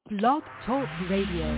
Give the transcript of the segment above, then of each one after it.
Blog Talk Radio.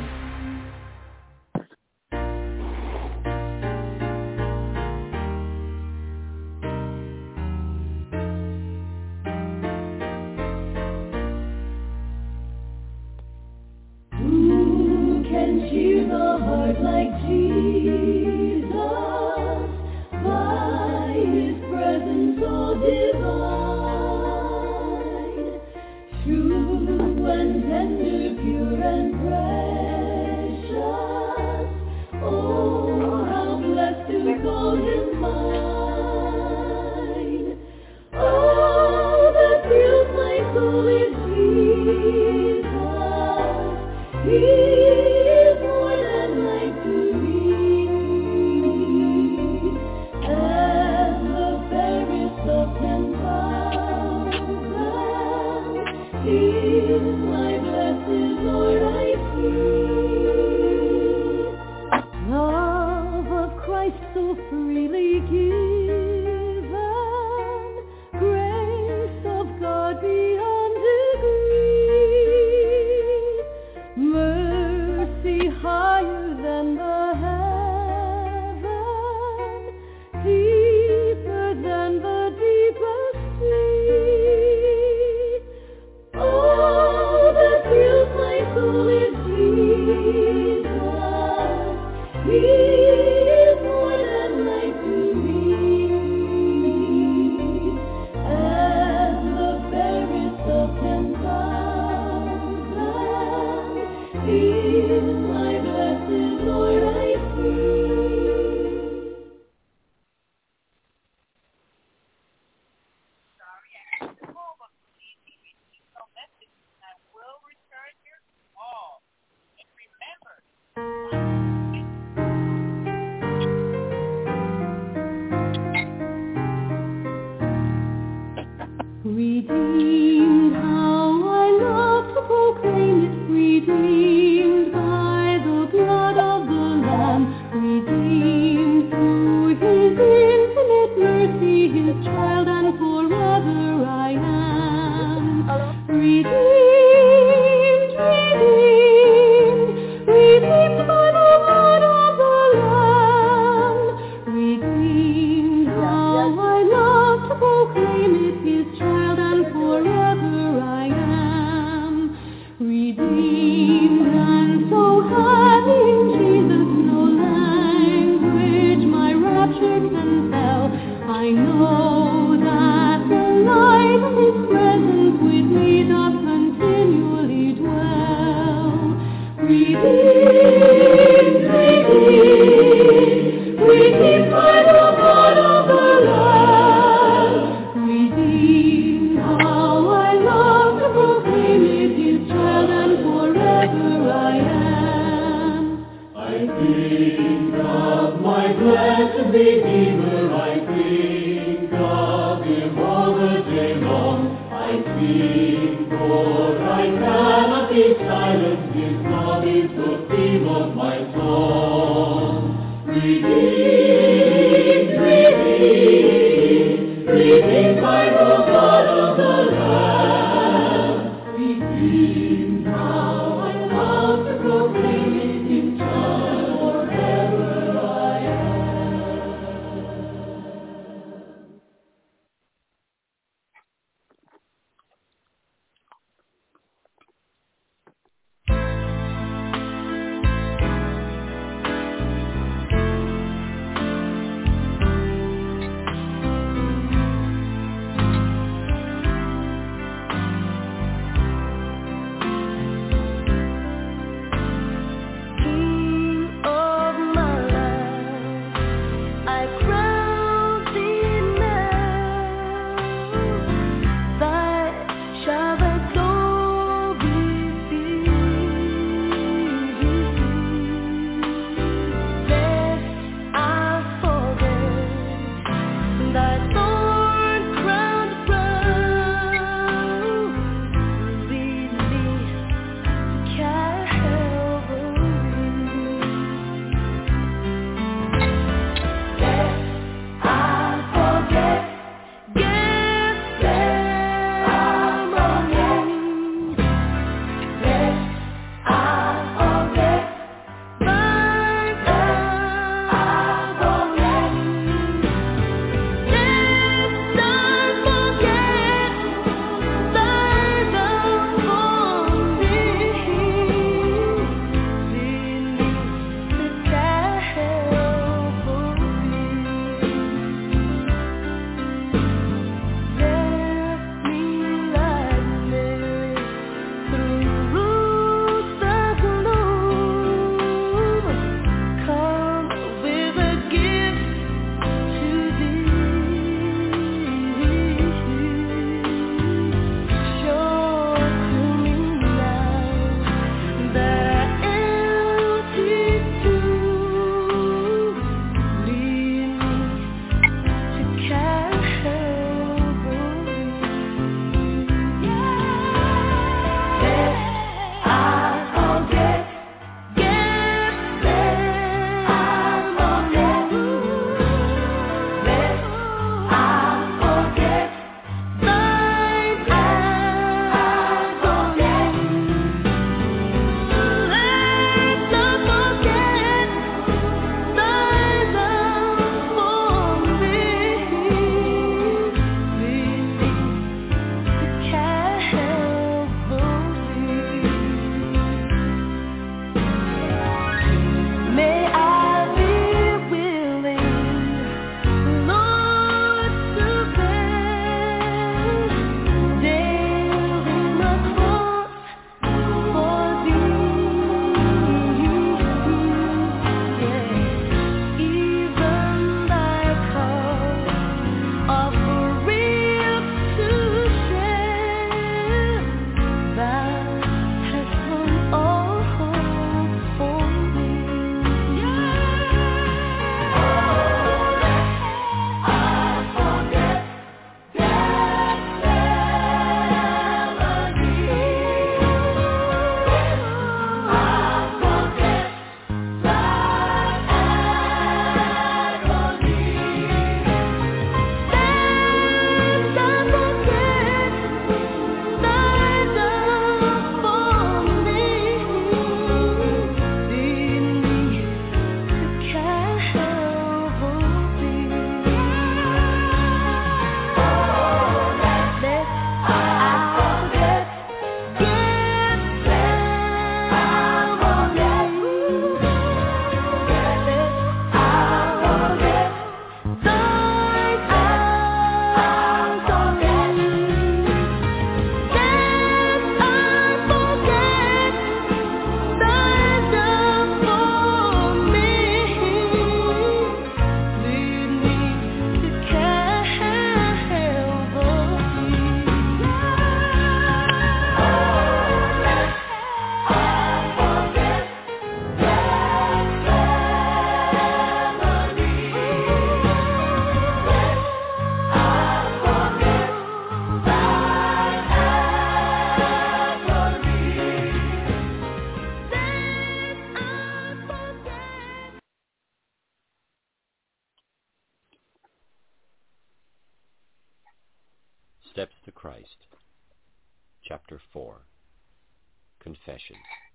Steps to Christ. Chapter 4. Confession.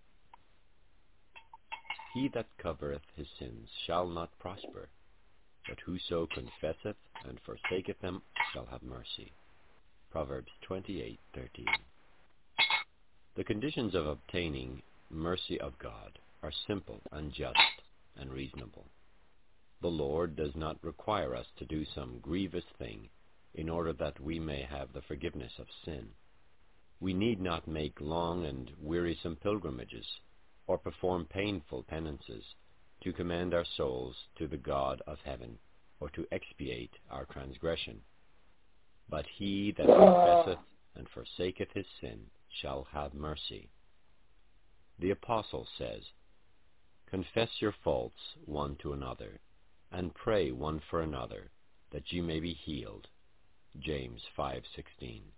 He that covereth his sins shall not prosper, but whoso confesseth and forsaketh them shall have mercy. Proverbs 28:13. The conditions of obtaining mercy of God are simple and just and reasonable. The Lord does not require us to do some grievous thing in order that we may have the forgiveness of sin. We need not make long and wearisome pilgrimages or perform painful penances to commend our souls to the God of heaven or to expiate our transgression. But he that confesseth and forsaketh his sin shall have mercy. The Apostle says, "Confess your faults one to another, and pray one for another, that ye may be healed." James 5:16.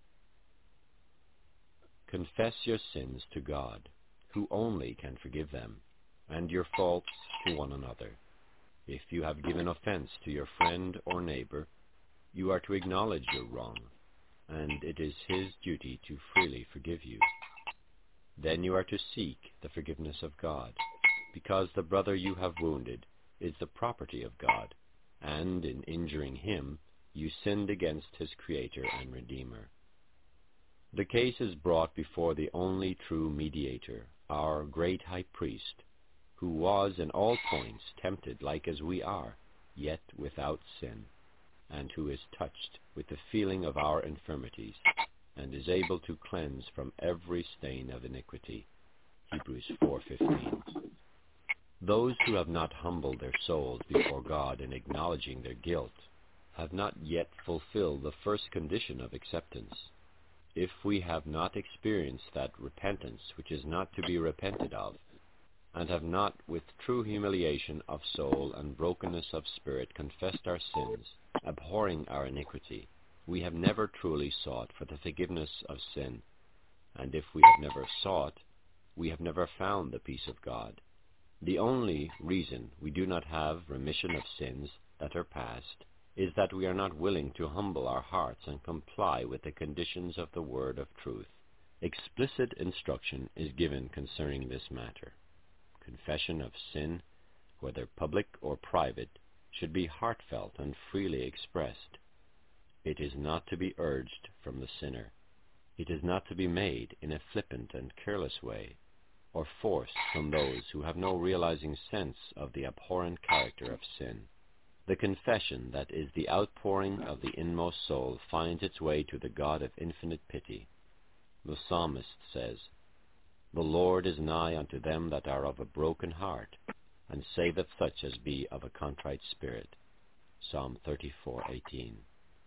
Confess your sins to God, who only can forgive them, and your faults to one another. If you have given offense to your friend or neighbor, you are to acknowledge your wrong, and it is his duty to freely forgive you. Then you are to seek the forgiveness of God, because the brother you have wounded is the property of God, and in injuring him, you sinned against his Creator and Redeemer. The case is brought before the only true mediator, our great high priest, who was in all points tempted like as we are, yet without sin, and who is touched with the feeling of our infirmities, and is able to cleanse from every stain of iniquity. Hebrews 4:15. Those who have not humbled their souls before God in acknowledging their guilt have not yet fulfilled the first condition of acceptance. If we have not experienced that repentance which is not to be repented of, and have not with true humiliation of soul and brokenness of spirit confessed our sins, abhorring our iniquity, we have never truly sought for the forgiveness of sin, and if we have never sought, we have never found the peace of God. The only reason we do not have remission of sins that are past is that we are not willing to humble our hearts and comply with the conditions of the word of truth. Explicit instruction is given concerning this matter. Confession of sin, whether public or private, should be heartfelt and freely expressed. It is not to be urged from the sinner. It is not to be made in a flippant and careless way, or forced from those who have no realizing sense of the abhorrent character of sin. The confession that is the outpouring of the inmost soul finds its way to the God of infinite pity. The psalmist says, "The Lord is nigh unto them that are of a broken heart, and saveth such as be of a contrite spirit." Psalm 34:18.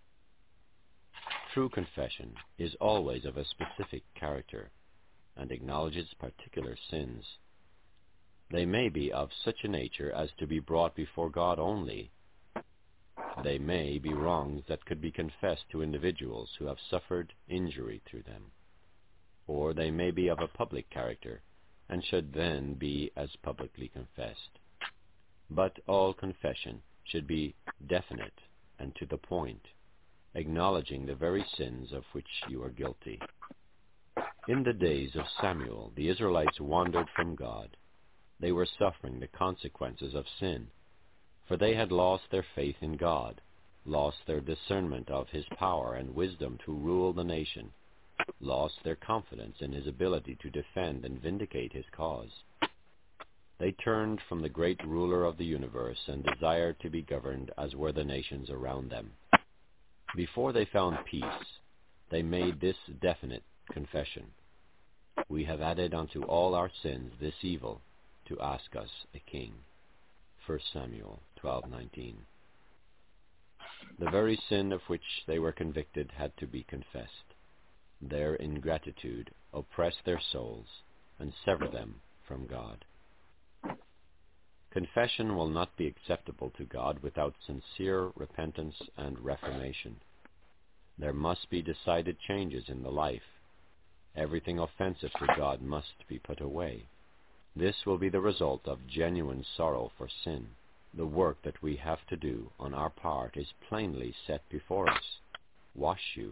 True confession is always of a specific character, and acknowledges particular sins. They may be of such a nature as to be brought before God only. They may be wrongs that could be confessed to individuals who have suffered injury through them. Or they may be of a public character, and should then be as publicly confessed. But all confession should be definite and to the point, acknowledging the very sins of which you are guilty. In the days of Samuel, the Israelites wandered from God. They were suffering the consequences of sin, for they had lost their faith in God, lost their discernment of His power and wisdom to rule the nation, lost their confidence in His ability to defend and vindicate His cause. They turned from the great ruler of the universe and desired to be governed as were the nations around them. Before they found peace, they made this definite confession: "We have added unto all our sins this evil, to ask us a king." 1 Samuel 12:19. The very sin of which they were convicted had to be confessed. Their ingratitude oppressed their souls and severed them from God. Confession will not be acceptable to God without sincere repentance and reformation. There must be decided changes in the life. Everything offensive to God must be put away. This will be the result of genuine sorrow for sin. The work that we have to do on our part is plainly set before us. Wash you,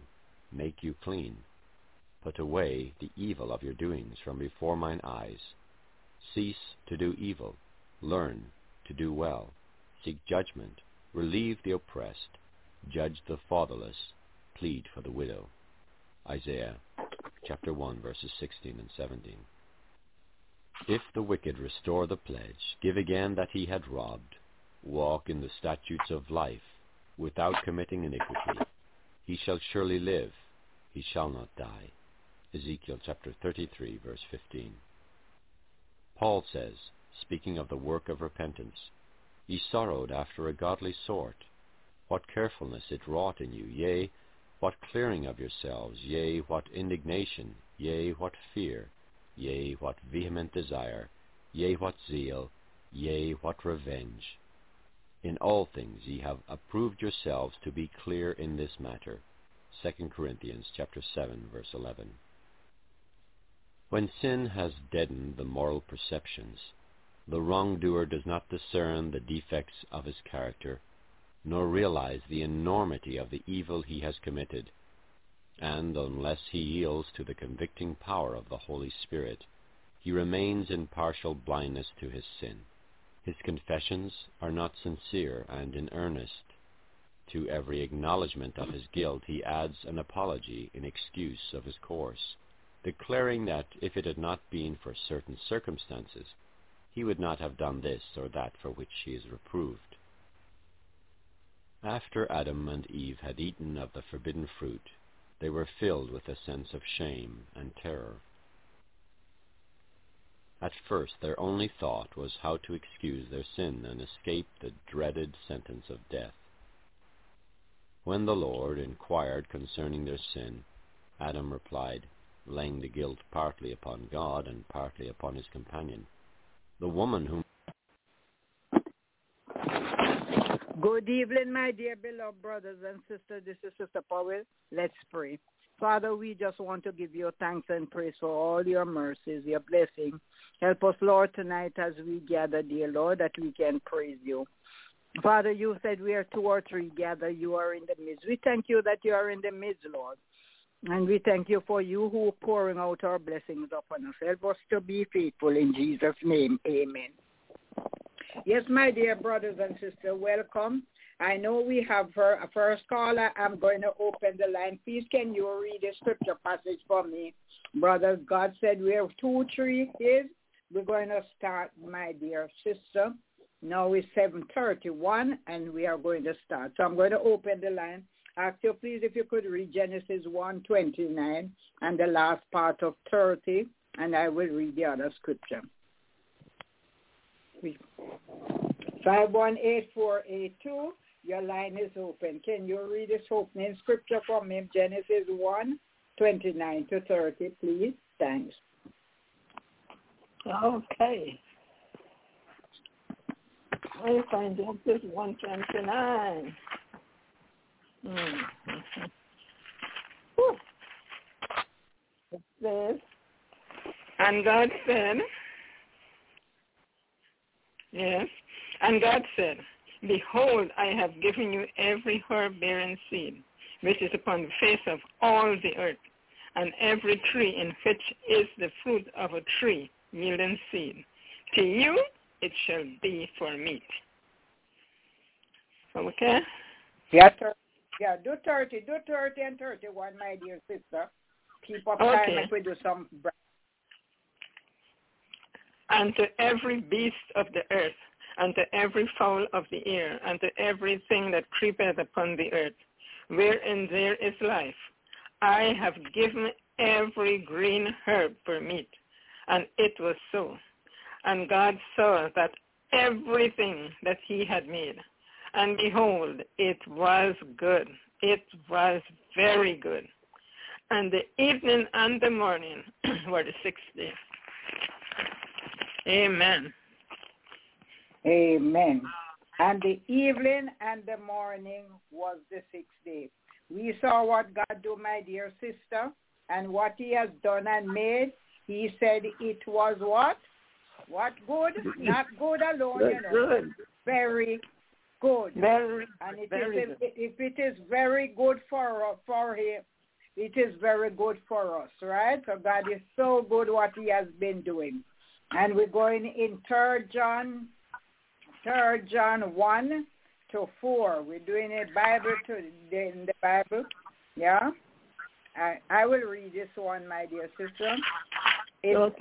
make you clean. Put away the evil of your doings from before mine eyes. Cease to do evil. Learn to do well. Seek judgment. Relieve the oppressed. Judge the fatherless. Plead for the widow. Isaiah chapter 1, verses 16 and 17. If the wicked restore the pledge, give again that he had robbed, walk in the statutes of life, without committing iniquity, he shall surely live, he shall not die. Ezekiel chapter 33, verse 15. Paul says, speaking of the work of repentance, ye sorrowed after a godly sort. What carefulness it wrought in you, yea, what clearing of yourselves, yea, what indignation, yea, what fear, yea, what vehement desire, yea, what zeal, yea, what revenge. In all things ye have approved yourselves to be clear in this matter. 2 Corinthians chapter 7, verse 11. When sin has deadened the moral perceptions, the wrongdoer does not discern the defects of his character, nor realize the enormity of the evil he has committed, and unless he yields to the convicting power of the Holy Spirit, he remains in partial blindness to his sin. His confessions are not sincere and in earnest. To every acknowledgment of his guilt he adds an apology in excuse of his course, declaring that if it had not been for certain circumstances, he would not have done this or that for which he is reproved. After Adam and Eve had eaten of the forbidden fruit, they were filled with a sense of shame and terror. At first their only thought was how to excuse their sin and escape the dreaded sentence of death. When the Lord inquired concerning their sin, Adam replied, laying the guilt partly upon God and partly upon his companion, the woman whom... Good evening, my dear beloved brothers and sisters. This is Sister Powell. Let's pray. Father, we just want to give you thanks and praise for all your mercies, your blessing. Help us, Lord, tonight as we gather, dear Lord, that we can praise you. Father, you said we are 2 or 3 gather. You are in the midst. We thank you that you are in the midst, Lord. And we thank you for you who are pouring out our blessings upon us. Help us to be faithful in Jesus' name. Amen. Yes, my dear brothers and sisters, welcome. I know we have a first caller. I'm going to open the line. Please, can you read the scripture passage for me? Brothers, God said we have 2, 3 is. We're going to start, my dear sister. Now it's 7:31, and we are going to start. So I'm going to open the line. Ask you, please, if you could read Genesis 1:29 and the last part of 30, and I will read the other scripture. 518482, your line is open. Can you read this opening scripture for me? Genesis 1:29 to 30, please. Thanks. Okay. I find Genesis 1:29. It says, and God said, yes, and God said, behold, I have given you every herb-bearing seed, which is upon the face of all the earth, and every tree in which is the fruit of a tree yielding seed. To you it shall be for meat. Okay? Yeah, do 30 and 31, my dear sister. Keep up time if we do some. And to every beast of the earth, and to every fowl of the air, and to everything that creepeth upon the earth, wherein there is life, I have given every green herb for meat. And it was so. And God saw that everything that he had made, and behold, it was good. It was very good. And the evening and the morning were the 6th day. Amen. Amen. And the evening and the morning was the 6th day. We saw what God do, my dear sister, and what he has done and made. He said it was what? What good? Not good alone, you know. Good. Very good. Very, and very good. If it is very good for him, it is very good for us, right? So God is so good what he has been doing. And we're going in 3 John 1 to 4. We're doing a Bible in the Bible. Yeah? I will read this one, my dear sister. It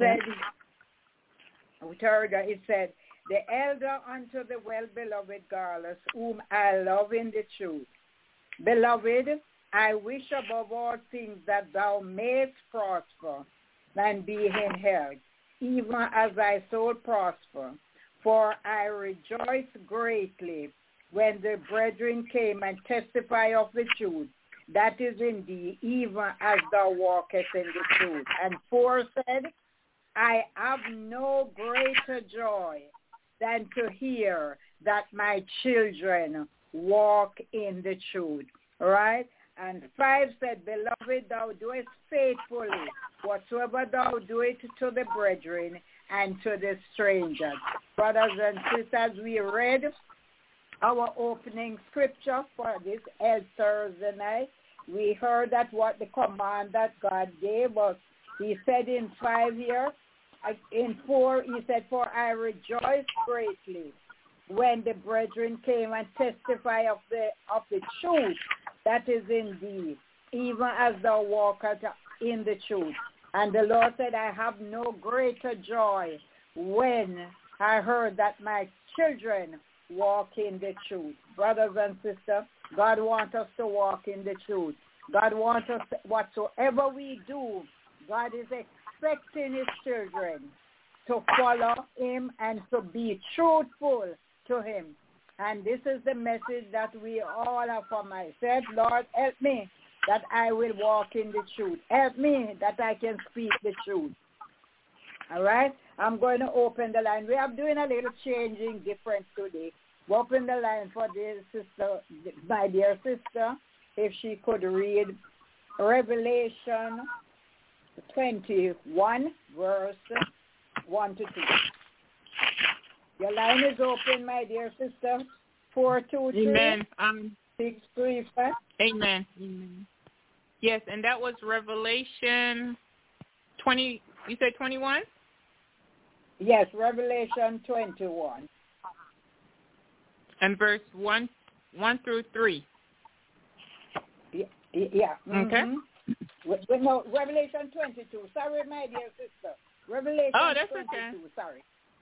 said, the elder unto the well-beloved Gallus, whom I love in the truth. Beloved, I wish above all things that thou mayest prosper and be in health, even as thy soul prosper. For I rejoice greatly when the brethren came and testify of the truth that is in thee, even as thou walkest in the truth. And 4 said, I have no greater joy than to hear that my children walk in the truth. All right? And 5 said, Beloved, thou doest faithfully whatsoever thou doest to the brethren and to the strangers. Brothers and sisters, we read our opening scripture for this Thursday night. We heard that what the command that God gave us. He said in 5 here, in 4, he said, For I rejoice greatly when the brethren came and testify of the truth that is in thee, even as thou walkest in the truth. And the Lord said, I have no greater joy when I heard that my children walk in the truth. Brothers and sisters, God wants us to walk in the truth. God wants us, whatsoever we do, God is expecting his children to follow him and to be truthful to him. And this is the message that we all have for myself. Lord, help me that I will walk in the truth. Help me that I can speak the truth. All right? I'm going to open the line. We are doing a little changing difference today. We open the line for the sister, my dear sister, if she could read Revelation 21, verse 1 to 2. Your line is open, my dear sister. 423. Amen. 635. Amen. Amen. Yes, and that was Revelation 20. You said 21? Yes, Revelation 21. And verse 1 through 3. Yeah. Okay. No, Revelation 22. Sorry, my dear sister. Revelation 22. Okay. Sorry.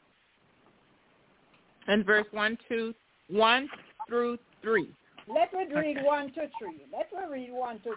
And verse 1 through 3. Let me read 1 to 3.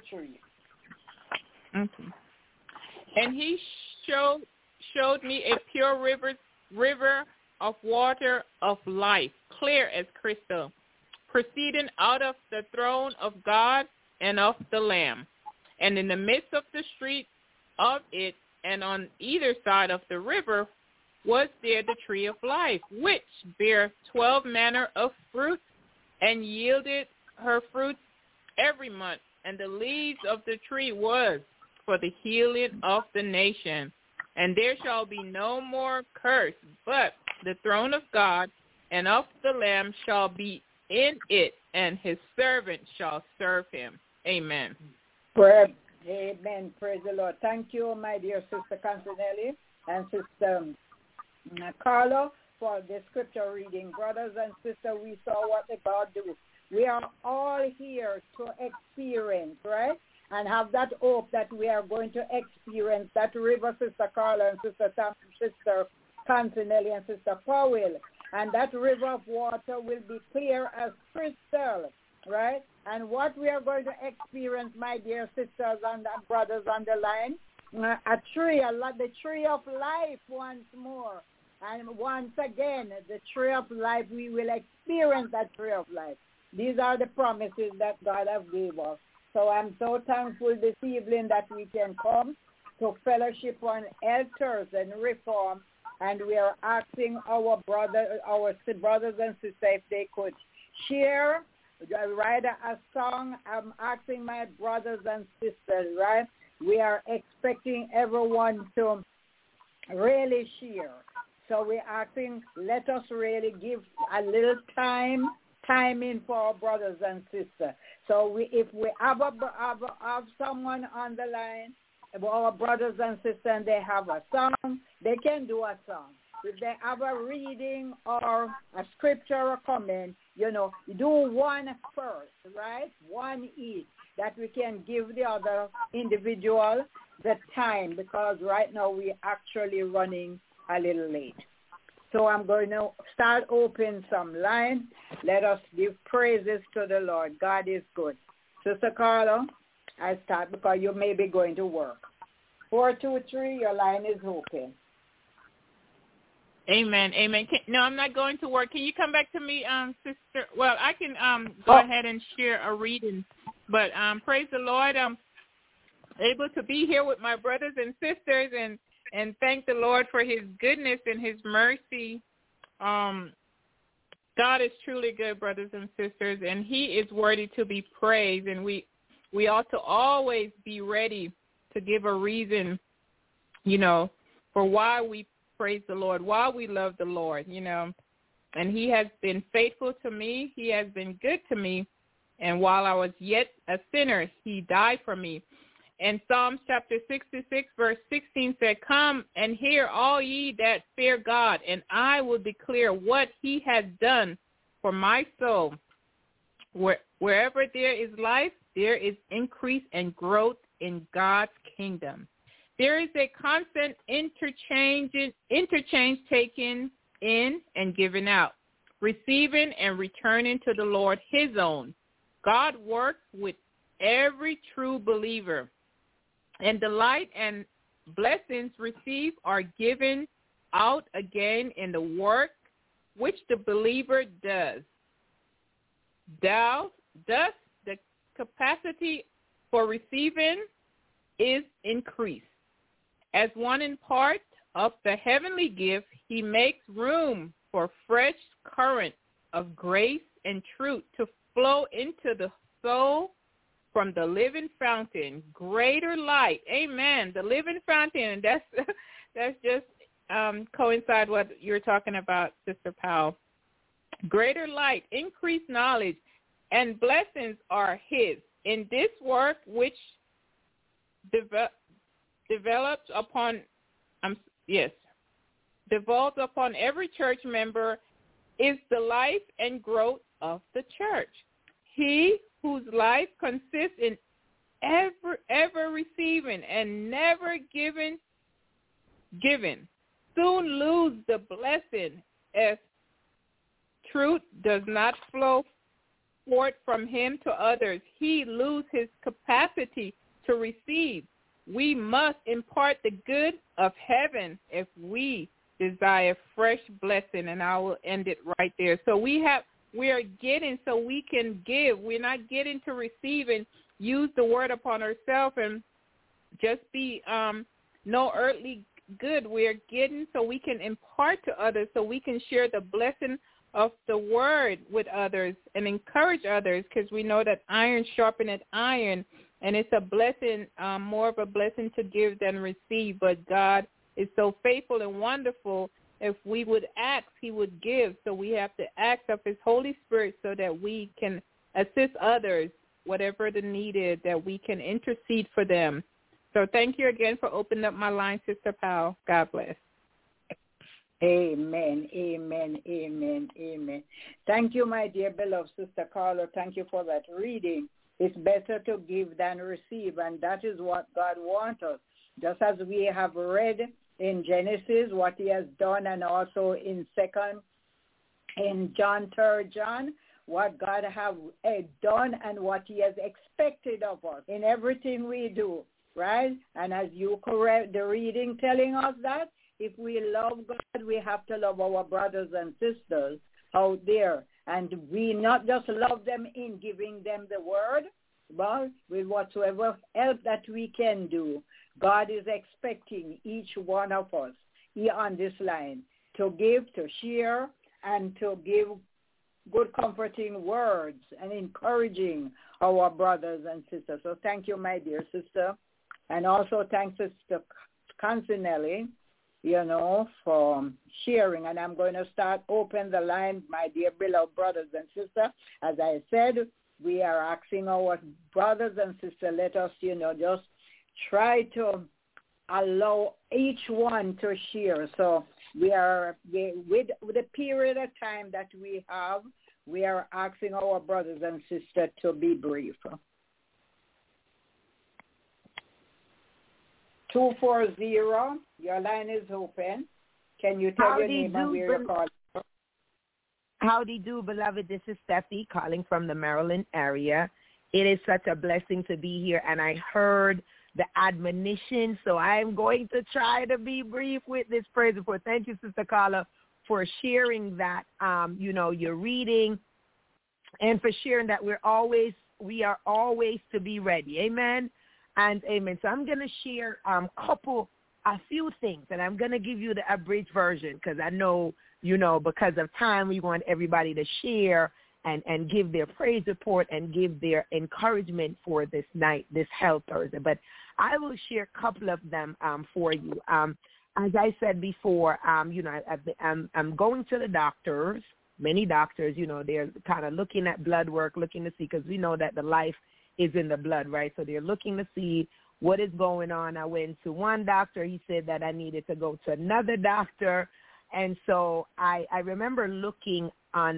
Okay. And he showed me a pure river of water of life, clear as crystal, proceeding out of the throne of God and of the Lamb. And in the midst of the street of it, and on either side of the river, was there the tree of life, which bare 12 manner of fruit, and yielded her fruit every month. And the leaves of the tree was for the healing of the nation. And there shall be no more curse, but the throne of God and of the Lamb shall be in it, and his servant shall serve him. Amen. Amen. Praise the Lord. Thank you, my dear Sister Cantinelli and Sister Carlo, for the scripture reading. Brothers and sisters, we saw what the God do. We are all here to experience, right? And have that hope that we are going to experience that river, Sister Carla and Sister Cantinelli and Sister Powell. And that river of water will be clear as crystal, right? And what we are going to experience, my dear sisters and brothers on the line, the tree of life once more. And once again, the tree of life, we will experience that tree of life. These are the promises that God has given us. So I'm so thankful this evening that we can come to fellowship on altars and reform, and we are asking our brothers and sisters if they could share, write a song. I'm asking my brothers and sisters, right? We are expecting everyone to really share. So we're asking, let us really give a little time timing for our brothers and sisters. So if we have someone on the line, our brothers and sisters, and they have a song, they can do a song. If they have a reading or a scripture or comment, do one first, right? One each, that we can give the other individual the time, because right now we're actually running a little late. So I'm going to start opening some lines. Let us give praises to the Lord. God is good. Sister Carla, I start because you may be going to work. 423, your line is open. Amen. Amen. No, I'm not going to work. Can you come back to me, Sister? Well, I can go ahead and share a reading. But praise the Lord. I'm able to be here with my brothers and sisters and thank the Lord for his goodness and his mercy. God is truly good, brothers and sisters, and he is worthy to be praised. And we ought to always be ready to give a reason, for why we praise the Lord, why we love the Lord, And he has been faithful to me. He has been good to me. And while I was yet a sinner, he died for me. And Psalms chapter 66, verse 16 said, "Come and hear, all ye that fear God, and I will declare what he has done for my soul. Wherever there is life, there is increase and growth in God's kingdom." There is a constant interchange taken in and given out, receiving and returning to the Lord his own. God works with every true believer, and the light and blessings received are given out again in the work which the believer does. Thus, the capacity for receiving is increased. As one in part of the heavenly gift, he makes room for fresh current of grace and truth to flow into the soul from the living fountain, greater light. Amen. The living fountain, and that's just coincide what you're talking about, Sister Powell. Greater light, increased knowledge, and blessings are his. In this work which devolves upon every church member is the life and growth of the church. He whose life consists in ever receiving and never giving, soon lose the blessing if truth does not flow forth from him to others. He loses his capacity to receive. We must impart the good of heaven if we desire fresh blessing, and I will end it right there. So we are getting so we can give. We're not getting to receive and use the word upon ourselves and just be no earthly good. We're getting so we can impart to others, so we can share the blessing of the word with others and encourage others, because we know that iron sharpeneth iron, and it's a blessing, more of a blessing to give than receive. But God is so faithful and wonderful. If we would ask, he would give. So we have to ask of his Holy Spirit so that we can assist others, whatever the need is, that we can intercede for them. So thank you again for opening up my line, Sister Powell. God bless. Amen, amen, amen, amen. Thank you, my dear beloved Sister Carla. Thank you for that reading. It's better to give than receive, and that is what God wants us. Just as we have read in Genesis what he has done, and also in John, 3 John, what God have done and what he has expected of us in everything we do, right? And as you correct the reading telling us that, if we love God, we have to love our brothers and sisters out there. And we not just love them in giving them the word, but with whatsoever help that we can do. God is expecting each one of us here on this line to give, to share, and to give good comforting words and encouraging our brothers and sisters. So thank you, my dear sister. And also thanks Sister Consinelli, for sharing. And I'm going to start open the line, my dear beloved brothers and sisters. As I said, we are asking our brothers and sisters, let us, just try to allow each one to share. So with the period of time that we have, we are asking our brothers and sisters to be brief. 240, your line is open. Can you tell your name and where you're calling from? Howdy do, beloved. This is Steffi calling from the Maryland area. It is such a blessing to be here, and I heard the admonition, so I'm going to try to be brief with this praise report. Thank you, Sister Carla, for sharing that, your reading, and for sharing that we are always to be ready. Amen and amen. So I'm going to share a few things, and I'm going to give you the abridged version because I know, because of time, we want everybody to share and give their praise report and give their encouragement for this night, this Health Thursday. But I will share a couple of them for you. As I said before, I'm going to the doctors, many doctors, they're kind of looking at blood work, looking to see, because we know that the life is in the blood, right? So they're looking to see what is going on. I went to one doctor. He said that I needed to go to another doctor. And so I remember looking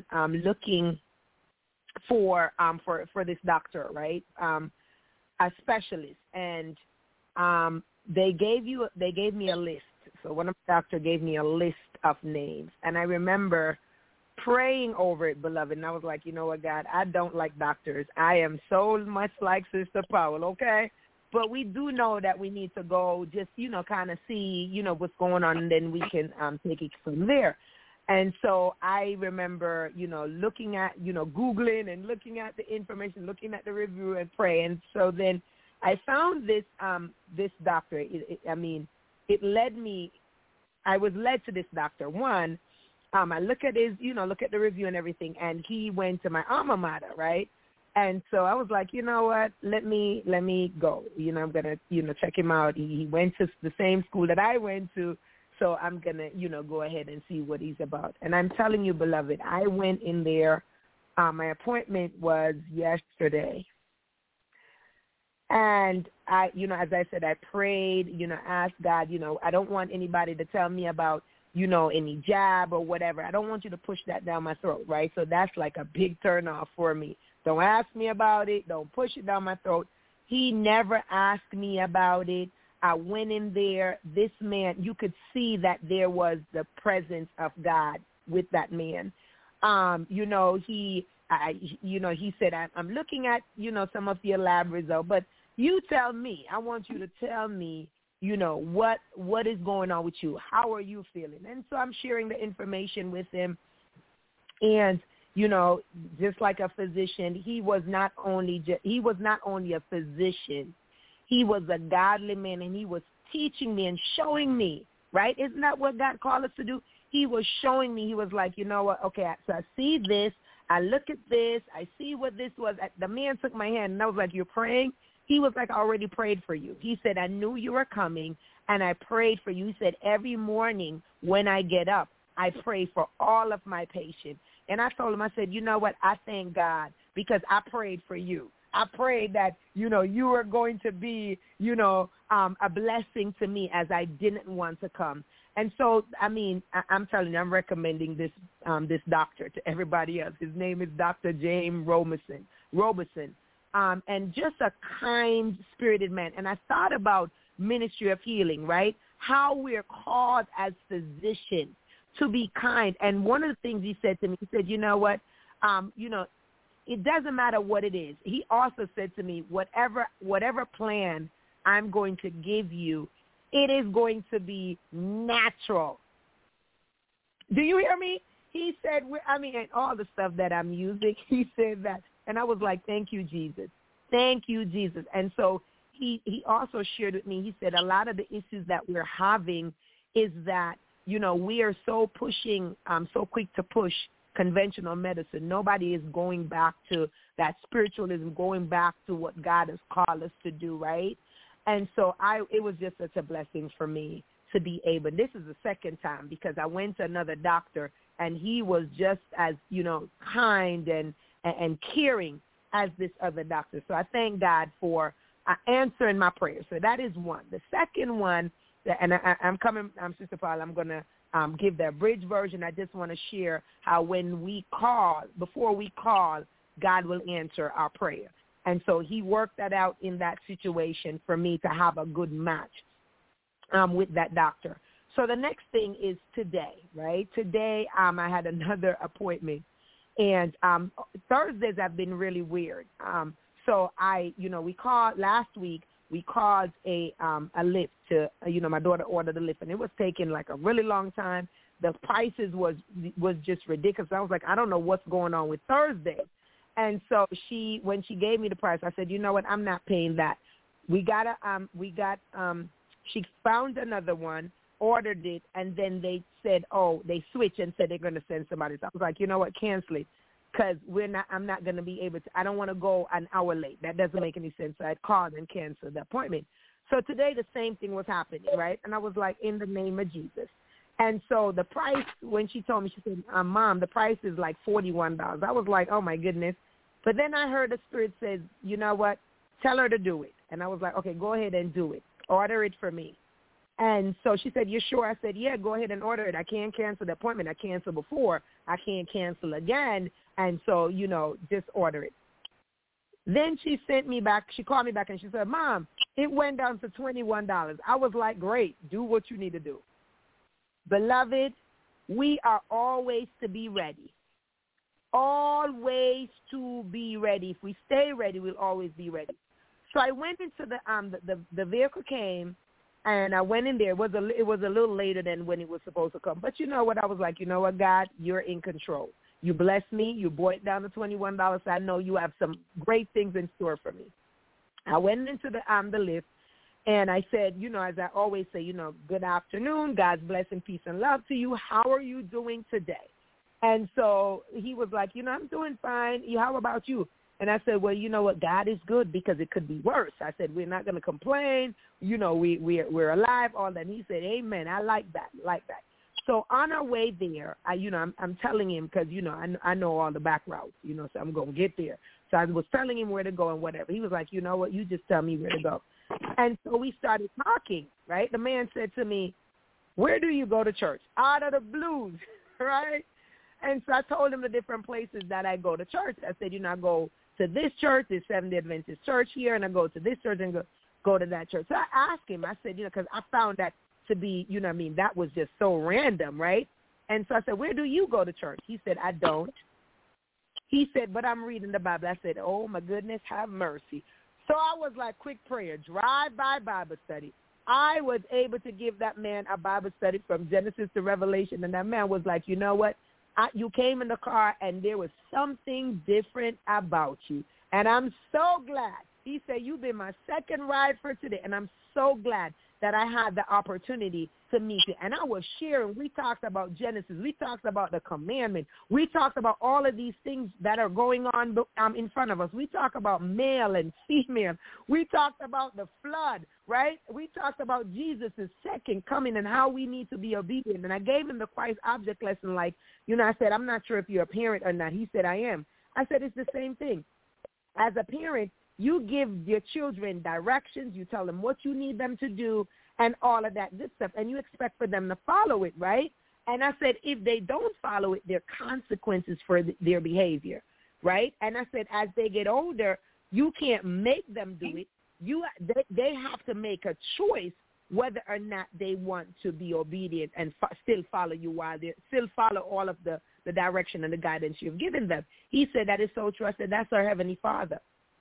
for this doctor, right? A specialist. And they gave me a list. So one of the doctors gave me a list of names. And I remember praying over it, beloved. And I was like, you know what, God, I don't like doctors. I am so much like Sister Powell, okay? But we do know that we need to go just, kind of see, what's going on, and then we can take it from there. And so I remember, looking at, Googling and looking at the information, looking at the review and praying. So then I found this doctor. I was led to this doctor. One, I look at the review and everything, and he went to my alma mater, right? And so I was like, you know what, let me go. I'm going to, check him out. He went to the same school that I went to, so I'm going to, go ahead and see what he's about. And I'm telling you, beloved, I went in there. My appointment was yesterday. And I, as I said, I prayed, asked God, I don't want anybody to tell me about, any jab or whatever. I don't want you to push that down my throat, right? So that's like a big turnoff for me. Don't ask me about it. Don't push it down my throat. He never asked me about it. I went in there. This man, you could see that there was the presence of God with that man. He said, I'm looking at, some of your lab results, but you tell me. I want you to tell me, what is going on with you? How are you feeling? And so I'm sharing the information with him. And just like a physician, he was not only a physician, he was a godly man, and he was teaching me and showing me, right? Isn't that what God called us to do? He was showing me. He was like, you know what? Okay, so I see this. I look at this. I see what this was. The man took my hand, and I was like, you're praying? He was like, I already prayed for you. He said, I knew you were coming, and I prayed for you. He said, every morning when I get up, I pray for all of my patients. And I told him, I said, you know what, I thank God because I prayed for you. I prayed that, you were going to be, a blessing to me as I didn't want to come. And so, I'm telling you, I'm recommending this doctor to everybody else. His name is Dr. James Robeson. And just a kind-spirited man. And I thought about ministry of healing, right? How we're called as physicians to be kind. And one of the things he said to me, he said, you know what, it doesn't matter what it is. He also said to me, whatever plan I'm going to give you, it is going to be natural. Do you hear me? He said, and all the stuff that I'm using, he said that. And I was like, thank you, Jesus. Thank you, Jesus. And so he also shared with me, he said a lot of the issues that we're having is that, we are so quick to push conventional medicine. Nobody is going back to that spiritualism, going back to what God has called us to do, right? And so it was just such a blessing for me to be able. This is the second time because I went to another doctor and he was just as, kind and caring as this other doctor. So I thank God for answering my prayers. So that is one. The second one, and I'm Sister Paul, I'm going to give the abridged version. I just want to share how when we call, before we call, God will answer our prayer. And so he worked that out in that situation for me to have a good match with that doctor. So the next thing is today, right? Today I had another appointment, and Thursdays have been really weird. So we called last week. We called a lift to, my daughter ordered a lift, and it was taking like a really long time. The prices was just ridiculous. I was like, I don't know what's going on with Thursday. And so when she gave me the price, I said, you know what, I'm not paying that. She found another one, ordered it, and then they said, they switched and said they're going to send somebody. So I was like, you know what, cancel it, because I'm not going to be able to. I don't want to go an hour late. That doesn't make any sense. So I called and canceled the appointment. So today the same thing was happening, right? And I was like, in the name of Jesus. And so the price, when she told me, she said, Mom, the price is like $41. I was like, oh, my goodness. But then I heard the Spirit says, you know what, tell her to do it. And I was like, okay, go ahead and do it. Order it for me. And so she said, you sure? I said, yeah, go ahead and order it. I can't cancel the appointment. I canceled before. I can't cancel again. And so, just order it. Then she called me back and she said, Mom, it went down to $21. I was like, great, do what you need to do. Beloved, we are always to be ready. Always to be ready. If we stay ready, we'll always be ready. So I went into the vehicle came, and I went in there. It was a little later than when it was supposed to come. But you know what? I was like, you know what, God, you're in control. You blessed me. You brought it down to $21. So I know you have some great things in store for me. I went into the lift, and I said, as I always say, good afternoon, God's blessing, peace, and love to you. How are you doing today? And so he was like, I'm doing fine. How about you? And I said, well, you know what? God is good because it could be worse. I said, we're not going to complain. We're alive, all that. And he said, amen. I like that. So on our way there, I'm telling him because, I know all the back routes, so I'm going to get there. So I was telling him where to go and whatever. He was like, you know what? You just tell me where to go. And so we started talking, right? The man said to me, where do you go to church? Out of the blues, right? And so I told him the different places that I go to church. I said, I go to this church, this Seventh-day Adventist church here, and I go to this church and go to that church. So I asked him, I said, because I found that to be, that was just so random, right? And so I said, where do you go to church? He said, I don't. He said, but I'm reading the Bible. I said, oh, my goodness, have mercy. So I was like, quick prayer, drive-by Bible study. I was able to give that man a Bible study from Genesis to Revelation, and that man was like, you know what? You came in the car, and there was something different about you. And I'm so glad. He said, you've been my second ride for today, and I'm so glad that I had the opportunity to meet you. And I was sharing. We talked about Genesis. We talked about the commandment. We talked about all of these things that are going on in front of us. We talked about male and female. We talked about the flood, right? We talked about Jesus' second coming and how we need to be obedient. And I gave him the Christ object lesson like, I said, I'm not sure if you're a parent or not. He said, I am. I said, it's the same thing. As a parent, you give your children directions. You tell them what you need them to do and all of that good stuff, and you expect for them to follow it, right? And I said, if they don't follow it, there are consequences for their behavior, right? And I said, as they get older, you can't make them do it. They have to make a choice whether or not they want to be obedient and still follow you while they still follow all of the direction and the guidance you've given them. He said, that is so true. I said, that's our Heavenly Father.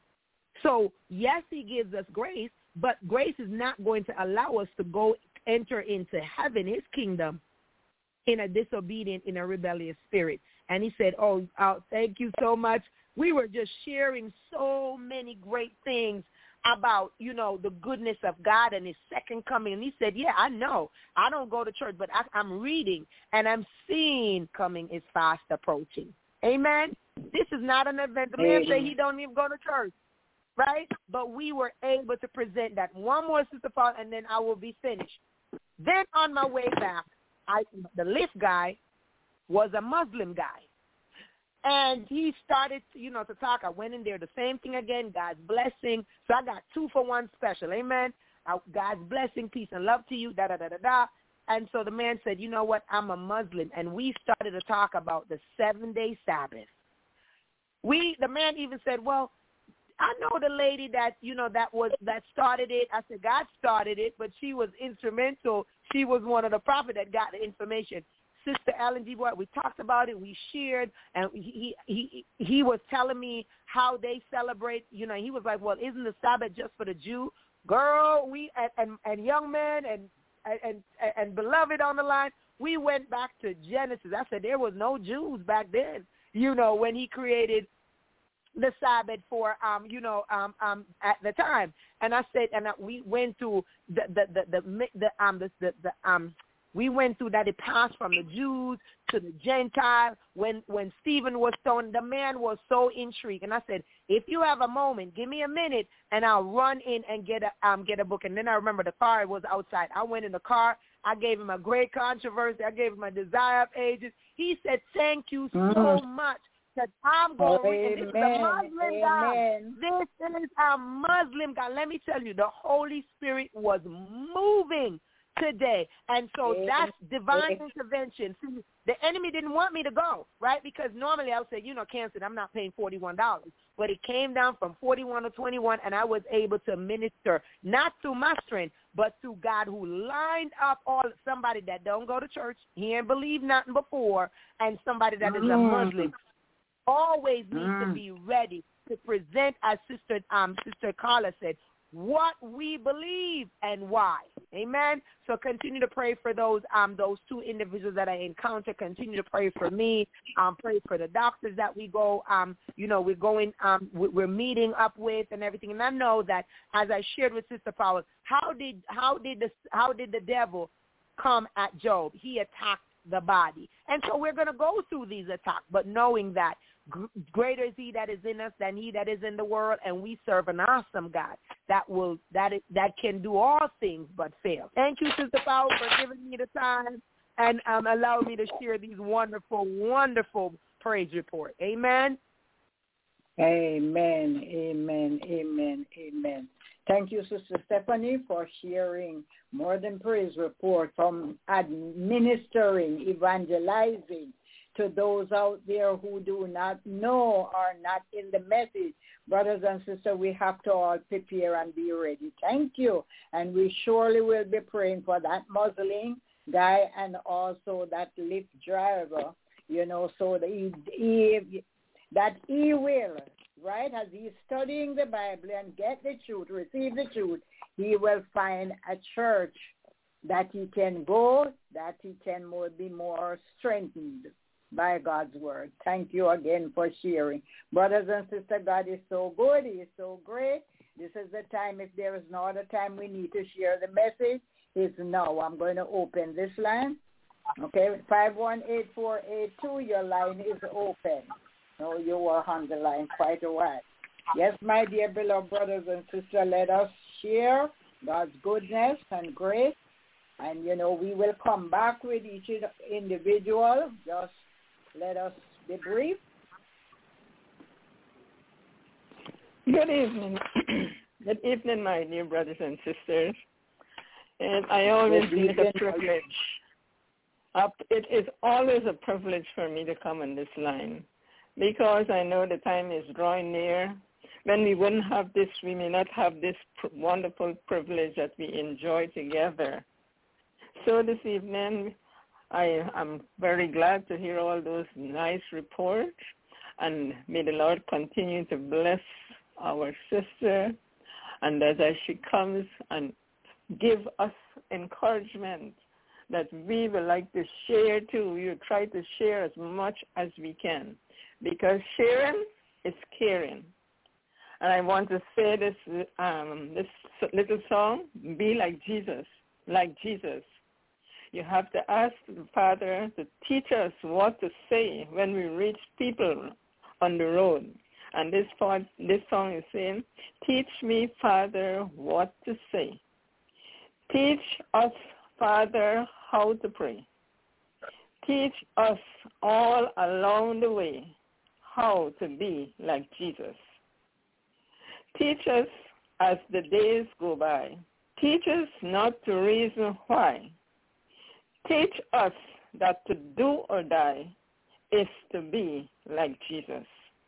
So, yes, he gives us grace, but grace is not going to allow us to go enter into heaven, his kingdom, in a disobedient, in a rebellious spirit. And he said, oh, thank you so much. We were just sharing so many great things about, the goodness of God and his second coming. And he said, yeah, I know. I don't go to church, but I'm reading, and I'm seeing coming is fast approaching. Amen? This is not an event. The man said he don't even go to church. Right? But we were able to present that. One more, Sister Paul, and then I will be finished. Then on my way back, the Lyft guy was a Muslim guy. And he started, to talk. I went in there, the same thing again, God's blessing. So I got 2-for-1 special, amen. God's blessing, peace and love to you, da-da-da-da-da. And so the man said, you know what, I'm a Muslim. And we started to talk about the 7-day Sabbath. The man even said, well, I know the lady that, that started it. I said, God started it, but she was instrumental. She was one of the prophets that got the information. Sister Ellen G. White, we talked about it, we shared, and he was telling me how they celebrate. He was like, well, isn't the Sabbath just for the Jew? Girl, we and young men and beloved on the line, we went back to Genesis. I said there was no Jews back then, when he created the Sabbath for at the time. And I said, and we went through we went through that it passed from the Jews to the Gentiles. When Stephen was stoned, the man was so intrigued. And I said, if you have a moment, give me a minute, and I'll run in and get a book. And then I remember the car was outside. I went in the car. I gave him a great controversy. I gave him a Desire of Ages. He said, thank you so much. That I'm going, and this is a Muslim guy. This is a Muslim guy. Let me tell you, the Holy Spirit was moving today. And so that's divine intervention. See, the enemy didn't want me to go, right? Because normally I would say, cancer, I'm not paying $41. But it came down from 41 to 21, and I was able to minister, not through my strength, but through God who lined up somebody that don't go to church, he ain't believe nothing before, and somebody that is a Muslim. Always need to be ready to present, as Sister Carla said, what we believe and why. Amen. So continue to pray for those 2 individuals that I encounter. Continue to pray for me. Pray for the doctors that we go. We're going. We're meeting up with and everything. And I know that, as I shared with Sister Powell, how did the devil come at Job? He attacked the body, and so we're going to go through these attacks, but knowing that greater is he that is in us than he that is in the world, and we serve an awesome God that can do all things but fail. Thank you, Sister Powell, for giving me the time and allowing me to share these wonderful, wonderful praise reports. Amen. Amen. Amen. Amen. Amen. Thank you, Sister Stephanie, for sharing More Than Praise report, from administering, evangelizing to those out there who do not know or not in the message. Brothers and sisters, we have to all prepare and be ready. Thank you. And we surely will be praying for that Muslim guy and also that Lyft driver, so that he will, right, as he's studying the Bible and get the truth, receive the truth, he will find a church that he can go, that he can be more strengthened by God's word. Thank you again for sharing. Brothers and sisters, God is so good. He is so great. This is the time. If there is no other time we need to share the message, it's now. I'm going to open this line. Okay, 518-482, your line is open. No, you were on the line quite a while. Yes, my dear beloved brothers and sisters, let us share God's goodness and grace. And, we will come back with each individual. Just let us be brief. Good evening. Good evening, my dear brothers and sisters. And I always get a privilege. It is always a privilege for me to come on this line, because I know the time is drawing near when we wouldn't have this, we may not have this wonderful privilege that we enjoy together. So this evening, I am very glad to hear all those nice reports, and may the Lord continue to bless our sister, and as she comes and give us encouragement that we would like to share too. We will try to share as much as we can, because sharing is caring. And I want to say this little song, Be Like Jesus, like Jesus. You have to ask the Father to teach us what to say when we reach people on the road. And this song is saying, teach me, Father, what to say. Teach us, Father, how to pray. Teach us all along the way how to be like Jesus. Teach us as the days go by. Teach us not to reason why. Teach us that to do or die is to be like Jesus.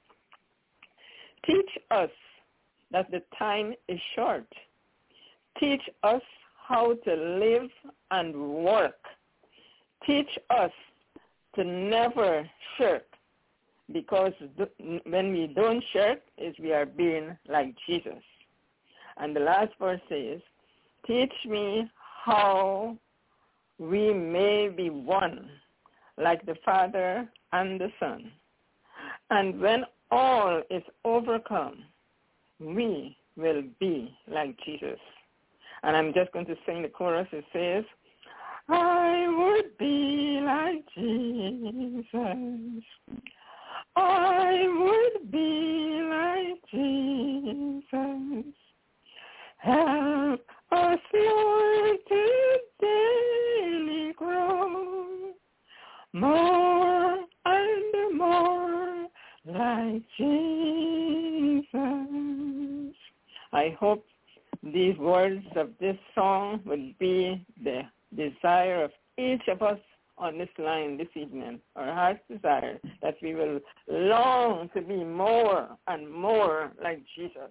Teach us that the time is short. Teach us how to live and work. Teach us to never shirk, because when we don't shirk, we are being like Jesus. And the last verse says, teach me how we may be one, like the Father and the Son. And when all is overcome, we will be like Jesus. And I'm just going to sing the chorus. It says, I would be like Jesus. I would be like Jesus. Help us, Lord, to daily grow more and more like Jesus. I hope these words of this song will be the desire of each of us on this line this evening, our heart's desire, that we will long to be more and more like Jesus.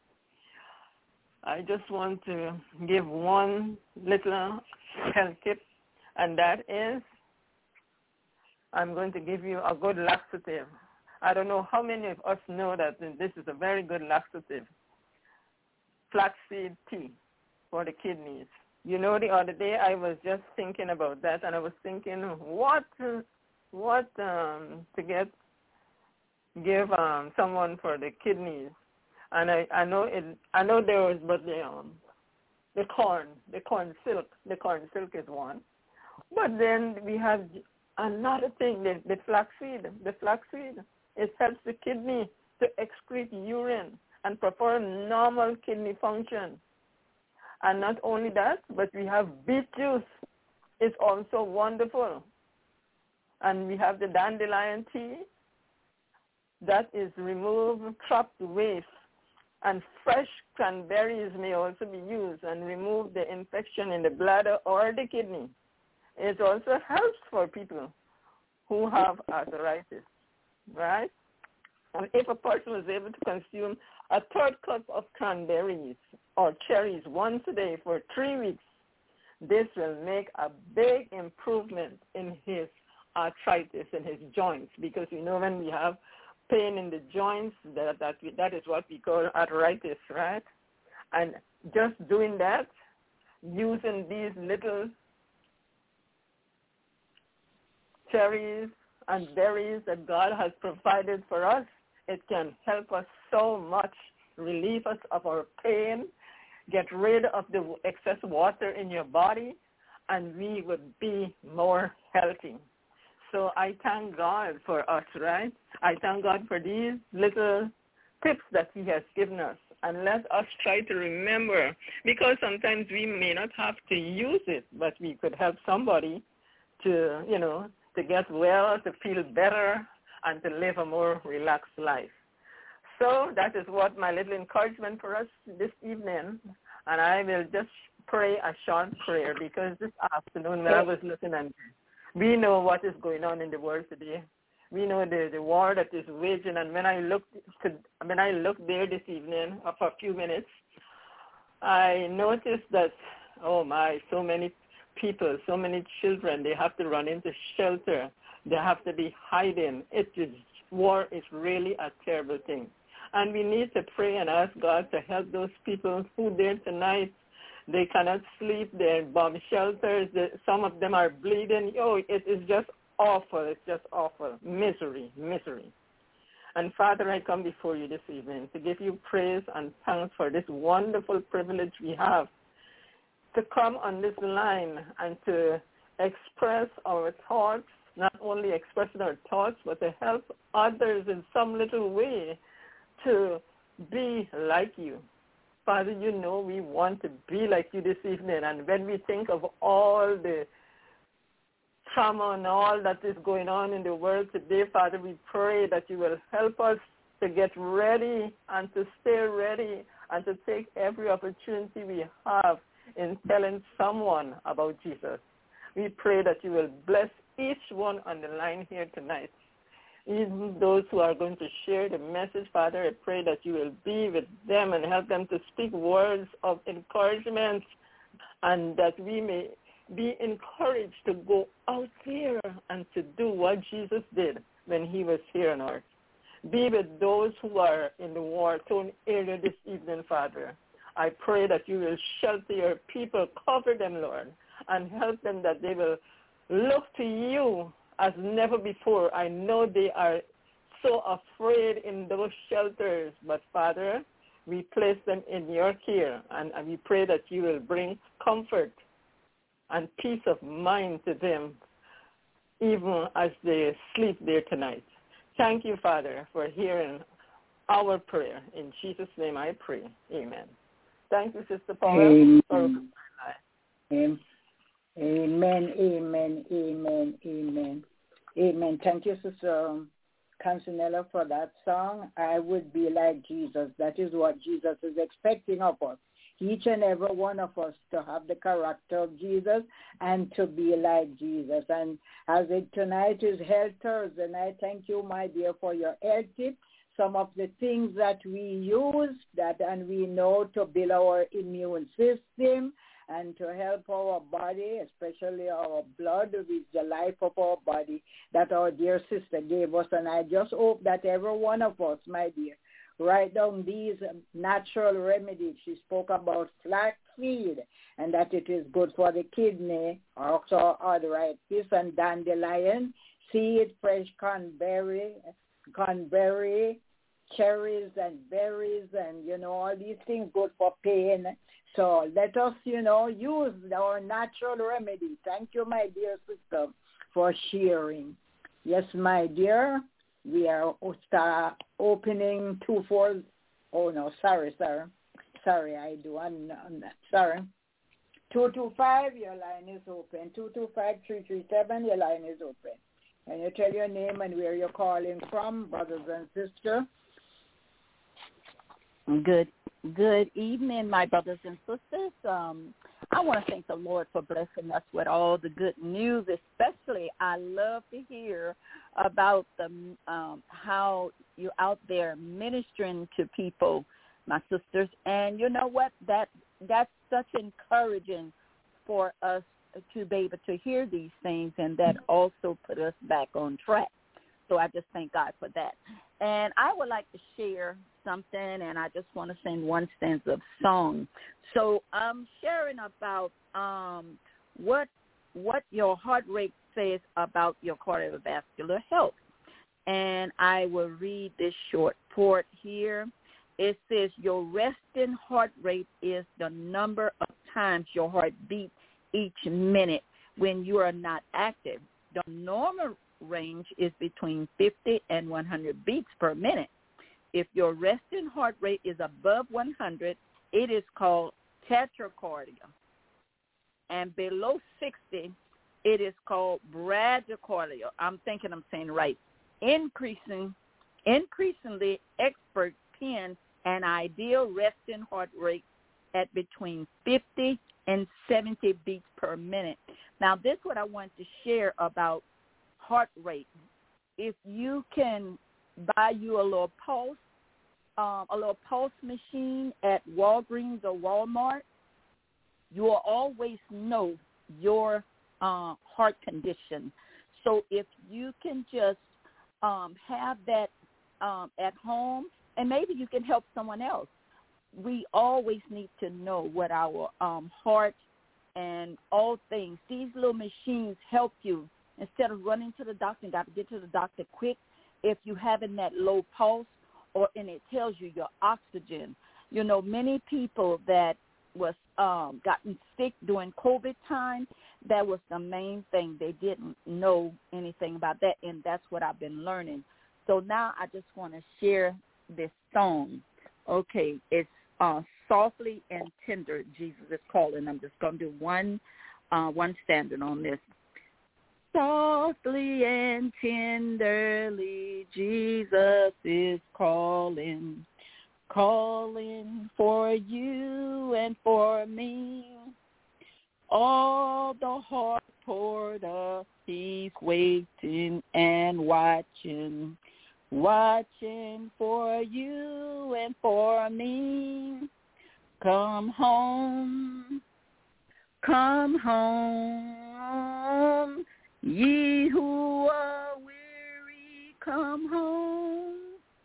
I just want to give one little health tip, and that is I'm going to give you a good laxative. I don't know how many of us know that this is a very good laxative. Flaxseed tea for the kidneys. You know, the other day I was just thinking about that, and I was thinking what to give someone for the kidneys. And I know there was, but the corn silk is one. But then we have another thing, the flaxseed. The flaxseed, it helps the kidney to excrete urine and perform normal kidney function. And not only that, but we have beet juice. It's also wonderful. And we have the dandelion tea that is remove trapped waste. And fresh cranberries may also be used and remove the infection in the bladder or the kidney. It also helps for people who have arthritis, right? And if a person is able to consume a third cup of cranberries or cherries once a day for 3 weeks, this will make a big improvement in his arthritis in his joints, because you know when we have pain in the joints, that is what we call arthritis, right? And just doing that, using these little cherries and berries that God has provided for us, it can help us so much, relieve us of our pain, get rid of the excess water in your body, and we would be more healthy. So I thank God for us, right? I thank God for these little tips that he has given us. And let us try to remember, because sometimes we may not have to use it, but we could help somebody to, to get well, to feel better, and to live a more relaxed life. So that is what my little encouragement for us this evening. And I will just pray a short prayer, because this afternoon when I was looking at, we know what is going on in the world today. We know the war that is waging. And when I looked there this evening for a few minutes, I noticed that, oh my, so many people, so many children, they have to run into shelter. They have to be hiding. War is really a terrible thing. And we need to pray and ask God to help those people who there tonight. They cannot sleep. They're in bomb shelters. Some of them are bleeding. Oh, it is just awful. It's just awful. Misery. And Father, I come before you this evening to give you praise and thanks for this wonderful privilege we have to come on this line and to express our thoughts, not only expressing our thoughts, but to help others in some little way to be like you. Father, you know we want to be like you this evening. And when we think of all the trauma and all that is going on in the world today, Father, we pray that you will help us to get ready and to stay ready and to take every opportunity we have in telling someone about Jesus. We pray that you will bless each one on the line here tonight. Even those who are going to share the message, Father, I pray that you will be with them and help them to speak words of encouragement, and that we may be encouraged to go out there and to do what Jesus did when he was here on earth. Be with those who are in the war-torn area this evening, Father. I pray that you will shelter your people, cover them, Lord, and help them that they will look to you as never before. I know they are so afraid in those shelters, but Father, we place them in your care, and we pray that you will bring comfort and peace of mind to them even as they sleep there tonight. Thank you, Father, for hearing our prayer. In Jesus' name I pray. Amen. Thank you, Sister Paula. Amen. Amen. Amen, amen, amen, amen. Amen. Thank you, Sister Cancinella, for that song. I would be like Jesus. That is what Jesus is expecting of us. Each and every one of us to have the character of Jesus and to be like Jesus. And as it tonight is Health Thursday, and I thank you, my dear, for your health tips. Some of the things that we use that and we know to build our immune system and to help our body, especially our blood, with the life of our body that our dear sister gave us. And I just hope that every one of us, my dear, write down these natural remedies. She spoke about flaxseed and that it is good for the kidney, also arthritis, and dandelion, seed, fresh cranberry, cherries and berries, and, all these things good for pain. So let us, use our natural remedy. Thank you, my dear sister, for sharing. Yes, my dear, we are opening 24. Oh, no, sorry, I do. I'm sorry. 225, your line is open. 225-337, your line is open. And you tell your name and where you're calling from, brothers and sisters. Good evening, my brothers and sisters. I want to thank the Lord for blessing us with all the good news. Especially, I love to hear about the how you're out there ministering to people, my sisters. And you know what? That's such encouraging for us to be able to hear these things, and that also put us back on track. So I just thank God for that. And I would like to share something, and I just want to sing one stanza of song. So I'm sharing about what your heart rate says about your cardiovascular health. And I will read this short report here. It says your resting heart rate is the number of times your heart beats each minute when you are not active. The normal range is between 50 and 100 beats per minute. If your resting heart rate is above 100, it is called tachycardia. And below 60, it is called bradycardia. I'm thinking I'm saying right. Increasingly, experts pin an ideal resting heart rate at between 50 and 70 beats per minute. Now, this is what I want to share about heart rate. If you can buy you a little pulse machine at Walgreens or Walmart, you will always know your heart condition. So if you can just have that at home, and maybe you can help someone else. We always need to know what our heart and all things. These little machines help you. Instead of running to the doctor and got to get to the doctor quick, if you having that low pulse, and it tells you your oxygen. Many people that was gotten sick during COVID time, that was the main thing. They didn't know anything about that, and that's what I've been learning. So now I just want to share this song. Okay, it's Softly and tender, Jesus is calling. I'm just going to do one standard on this. Softly and tenderly, Jesus is calling, calling for you and for me. All the heart poured up, he's waiting and watching, watching for you and for me. Come home, come home, ye who are weary, come home.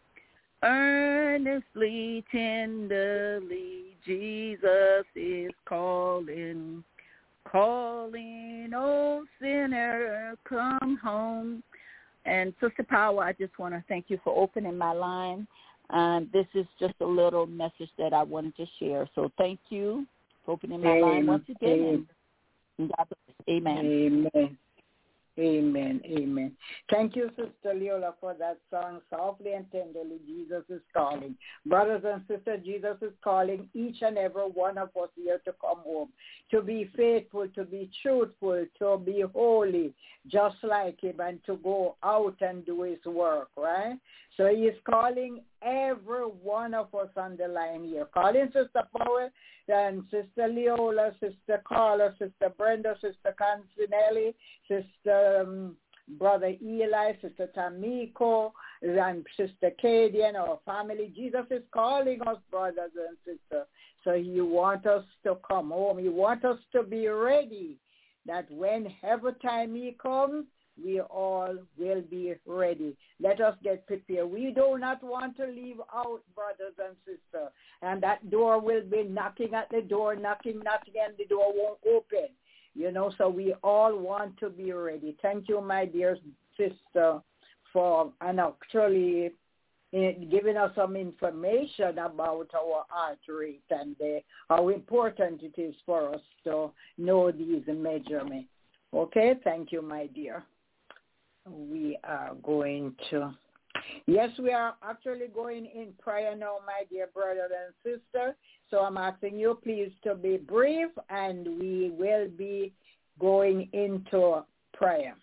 Earnestly, tenderly, Jesus is calling, calling, oh sinner, come home. And Sister Power, I just want to thank you for opening my line. This is just a little message that I wanted to share. So thank you for opening my line once again. And God bless. Amen. Amen. Amen. Amen. Thank you, Sister Leola, for that song, Softly and Tenderly, Jesus is Calling. Brothers and sisters, Jesus is calling each and every one of us here to come home, to be faithful, to be truthful, to be holy, just like him, and to go out and do his work, right? So he is calling every one of us on the line here. Calling Sister Powell and Sister Leola, Sister Carla, Sister Brenda, Sister Consinelli, Sister Brother Eli, Sister Tamiko, and Sister Katie and our family. Jesus is calling us, brothers and sisters. So he wants us to come home. He wants us to be ready, that whenever time he comes, we all will be ready. Let us get prepared. We do not want to leave out, brothers and sisters. And that door will be knocking at the door, knocking, and the door won't open. So we all want to be ready. Thank you, my dear sister, for actually giving us some information about our heart rate and how important it is for us to know these measurements. Okay, thank you, my dear. We are going to, we are actually going in prayer now, my dear brother and sister. So I'm asking you please to be brief, and we will be going into prayer.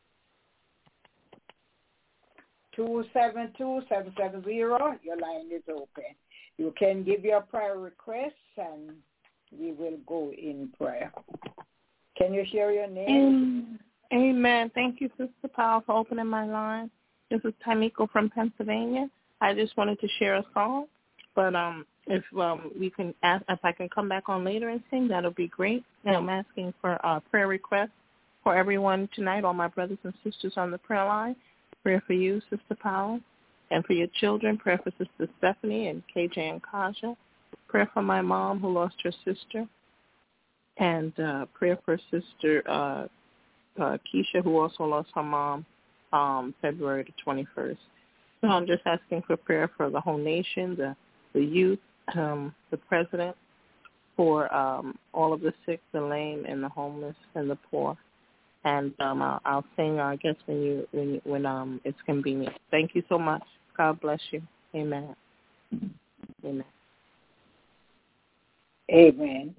272-770, your line is open. You can give your prayer requests, and we will go in prayer. Can you share your name? Amen. Thank you, Sister Powell, for opening my line. This is Tamiko from Pennsylvania. I just wanted to share a song, but if we can ask, if I can come back on later and sing, that'll be great. And I'm asking for prayer requests for everyone tonight, all my brothers and sisters on the prayer line. Prayer for you, Sister Powell, and for your children. Prayer for Sister Stephanie and KJ and Kaja. Prayer for my mom who lost her sister, and prayer for Sister Keisha, who also lost her mom February the 21st. So I'm just asking for prayer for the whole nation, the youth, the president, for all of the sick, the lame, and the homeless, and the poor. And I'll sing, I guess, when it's convenient. Thank you so much. God bless you. Amen. Amen. Amen.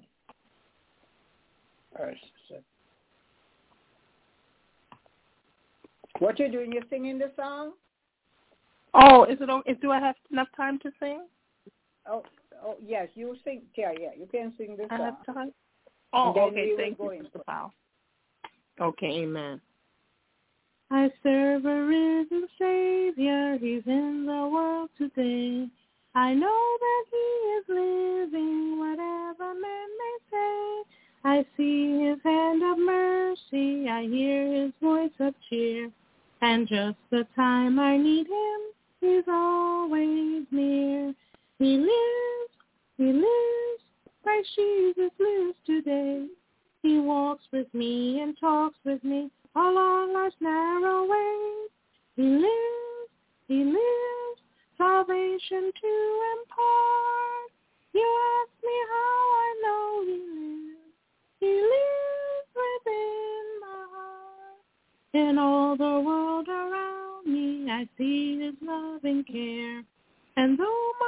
What you doing? You singing the song? Oh, is it? Do I have enough time to sing? Oh, yes. You sing. Yeah. You can sing the song. I have time. Oh, okay. Thank you, Mr. Powell. Okay, amen. I serve a risen Savior. He's in the world today. I know that he is living, whatever men may say. I see his hand of mercy. I hear his voice of cheer. And just the time I need him, he's always near. He lives, Christ Jesus lives today. He walks with me and talks with me along life's narrow way. He lives, salvation to impart. You ask me how I know he lives. He lives within my heart. In all the world around me, I see his love and care. And though my heart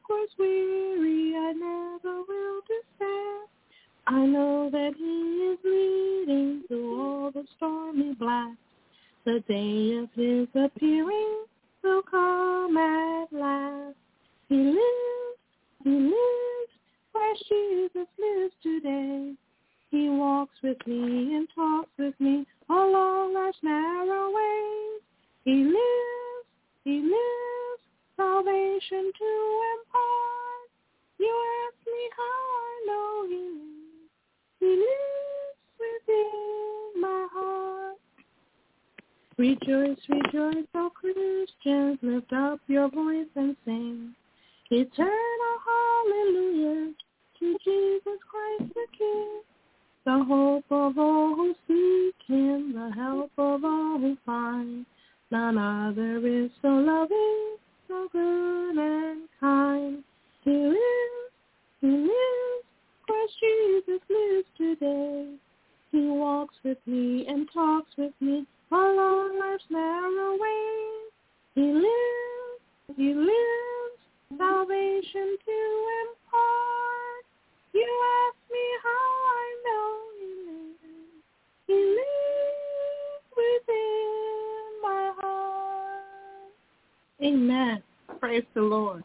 grows weary, I never will despair. I know that he is leading through all the stormy blasts. The day of his appearing will come at last. He lives, Christ Jesus lives today. He walks with me and talks with me along life's narrow ways. He lives, salvation to impart. You ask me how I know he lives. He lives within my heart. Rejoice, rejoice, O Christians, lift up your voice and sing. Eternal hallelujah to Jesus Christ the King. The hope of all who seek him, the help of all who find. None other is so loving, so good and kind. He lives, Christ Jesus lives today. He walks with me and talks with me along life's narrow ways. He lives, salvation to impart. You ask me how I know he lives. He lives within my heart. Amen. Praise the Lord.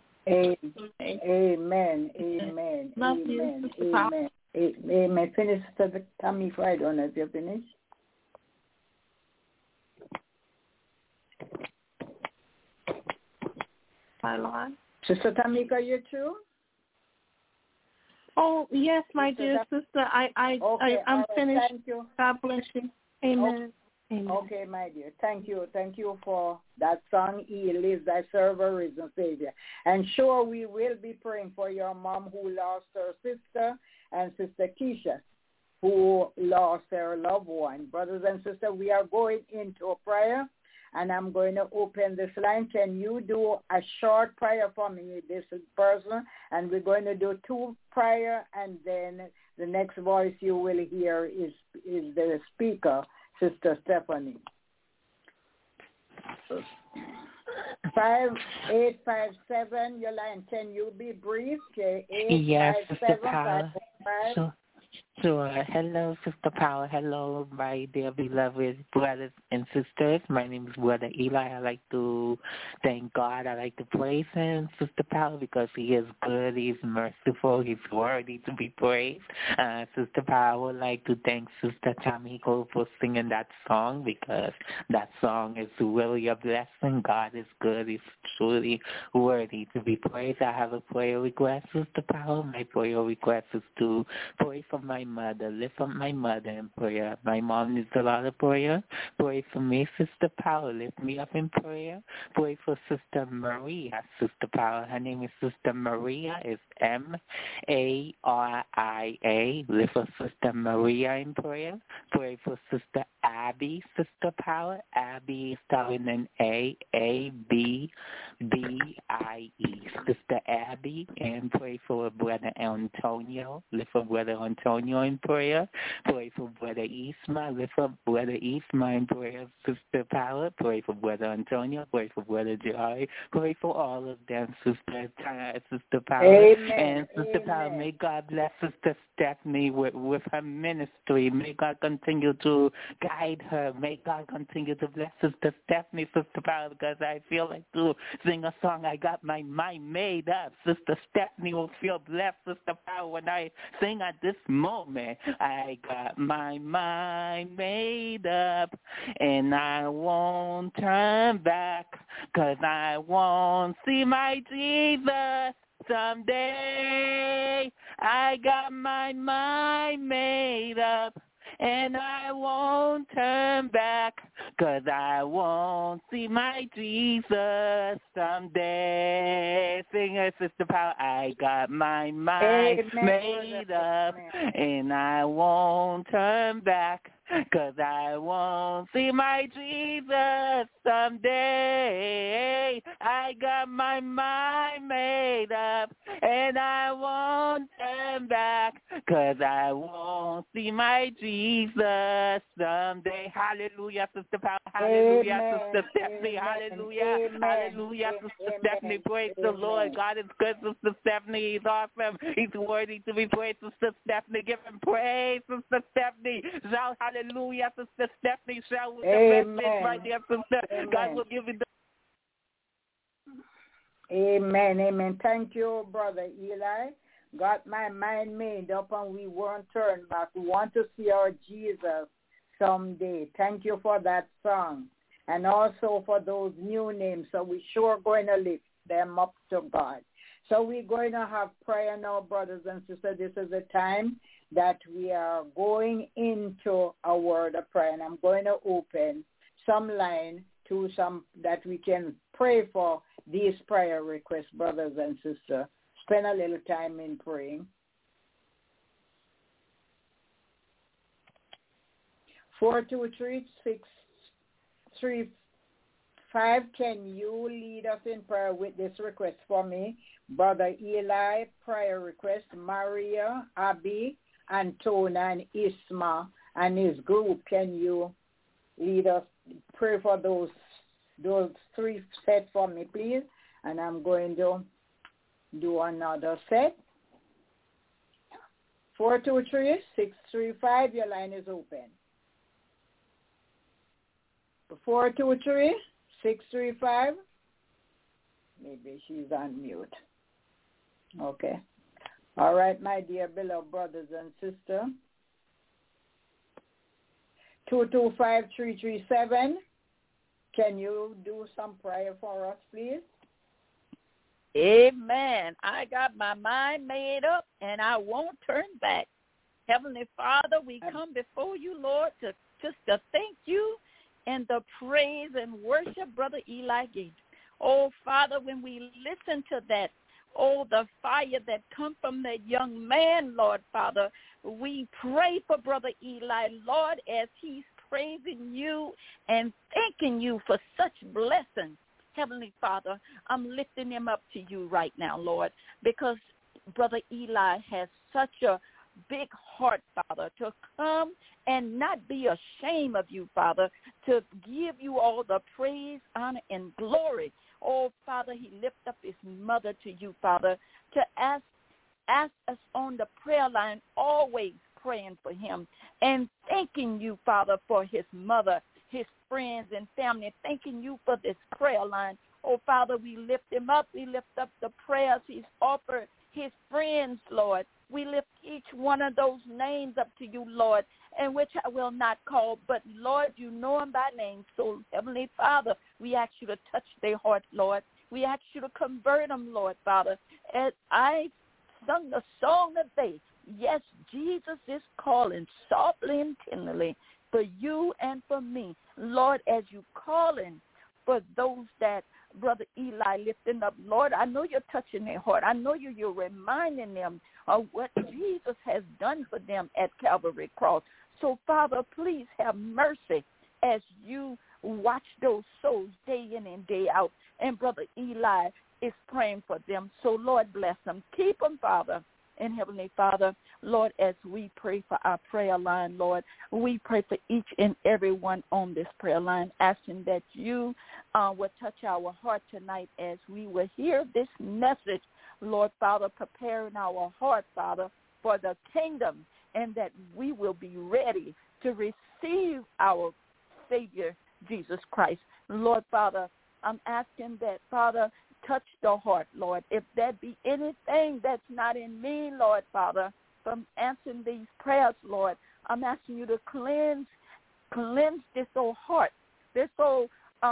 Amen. Love Amen. you, Sister Pop. Amen. Finish, Sister Tammy, if I don't know if you're finished. My Lord. Sister Tamika, you too? Oh, yes, my dear sister. I'm right, finished. Thank you. God bless you. Amen. Amen. Okay, my dear. Thank you. Thank you for that song, He Lives, Thy Server, Risen Savior. And sure, we will be praying for your mom who lost her sister and Sister Keisha who lost her loved one. Brothers and sisters, we are going into a prayer, and I'm going to open this line. Can you do a short prayer for me, this person? And we're going to do 2 prayer, and then the next voice you will hear is the speaker, Sister Stephanie. 5857, your line. Can you be brief? Yes, Sister Paula. Sure. Hello, Sister Paula. Hello, my dear beloved brothers and sisters. My name is Brother Eli. I like to thank God. I like to praise him, Sister Paula, because he is good, he is merciful, he's worthy to be praised. Sister Paula, I would like to thank Sister Tamiko for singing that song, because that song is really a blessing. God is good. He's truly worthy to be praised. I have a prayer request, Sister Paula. My prayer request is to pray for my mother. Lift up my mother in prayer. My mom needs a lot of prayer. Pray for me, Sister Paula. Lift me up in prayer. Pray for Sister Maria, Sister Paula. Her name is Sister Maria. It's Maria. Lift up Sister Maria in prayer. Pray for Sister Abby, Sister Paula. Abby is spelling an A-B-B-I-E. Sister Abby. And pray for Brother Antonio. Lift up Brother Antonio in prayer. Pray for Brother Isma. Lift up Brother Isma in prayer. Sister Paula. Pray for Brother Antonio. Pray for Brother Jari. Pray for all of them, Sister Paula. Amen. And Sister Paula, may God bless Sister Stephanie with her ministry. May God continue to guide her. May God continue to bless Sister Stephanie, Sister Paula, because I feel like to sing a song. I got my mind made up. Sister Stephanie will feel blessed, Sister Paula, when I sing at this moment. I got my mind made up, and I won't turn back, 'cause I won't see my Jesus someday. I got my mind made up, and I won't turn back, 'cause I won't see my Jesus someday. Sing it, Sister Paula. I got my mind made up, and I won't turn back, 'cause I won't see my Jesus someday. I got my mind made up, and I won't turn back, 'cause I won't see my Jesus someday. Hallelujah, Sister Paula. Hallelujah, Amen. Sister Stephanie. Hallelujah. Amen. Hallelujah, Sister Stephanie. Praise the Lord. God is good, Sister Stephanie. He's awesome. He's worthy to be praised, Sister Stephanie. Give him praise, Sister Stephanie. Shout hallelujah, Sister Stephanie. Shout with the message right there, Sister. Amen. God will give you the Amen, amen. Thank you, Brother Eli. Got my mind made up and we won't turn back. We want to see our Jesus someday. Thank you for that song. And also for those new names. So we're sure going to lift them up to God. So we're going to have prayer now, brothers and sisters. This is the time that we are going into a word of prayer. And I'm going to open some line to some that we can pray for these prayer requests, brothers and sisters. Spend a little time in praying. 423-635. Can you lead us in prayer with this request for me? Brother Eli, prayer request, Maria, Abby, Antona, and Isma, and his group. Can you lead us, pray for those three sets for me, please? And I'm going to do another set. 423-635, your line is open. 423-635. Maybe she's on mute. Okay. All right, my dear beloved brothers and sisters. 225-337. Can you do some prayer for us, please? Amen. I got my mind made up, and I won't turn back. Heavenly Father, we come before you, Lord, to thank you and the praise and worship Brother Eli gave. Oh, Father, when we listen to that, the fire that comes from that young man, Lord, Father, we pray for Brother Eli, Lord, as he's praising you and thanking you for such blessings. Heavenly Father, I'm lifting him up to you right now, Lord, because Brother Eli has such a big heart, Father, to come and not be ashamed of you, Father, to give you all the praise, honor, and glory. Oh, Father, he lifts up his mother to you, Father, to ask us on the prayer line, always praying for him and thanking you, Father, for his mother, his friends and family, thanking you for this prayer line. Oh, Father, we lift him up. We lift up the prayers he's offered his friends, Lord. We lift each one of those names up to you, Lord, and which I will not call, but, Lord, you know them by name. So, Heavenly Father, we ask you to touch their heart, Lord. We ask you to convert them, Lord, Father. As I sung the song today, yes, Jesus is calling softly and tenderly for you and for me. Lord, as you calling for those that Brother Eli lifting up, Lord, I know you're touching their heart. I know you're reminding them of what Jesus has done for them at Calvary Cross. So, Father, please have mercy as you watch those souls day in and day out. And Brother Eli is praying for them. So, Lord, bless them. Keep them, Father. And Heavenly Father, Lord, as we pray for our prayer line, Lord, we pray for each and every one on this prayer line, asking that you will touch our heart tonight as we will hear this message, Lord, Father, preparing our heart, Father, for the kingdom, and that we will be ready to receive our Savior, Jesus Christ. Lord, Father, I'm asking that, Father, touch the heart, Lord. If there be anything that's not in me, Lord, Father, from answering these prayers, Lord, I'm asking you to cleanse this old heart, this old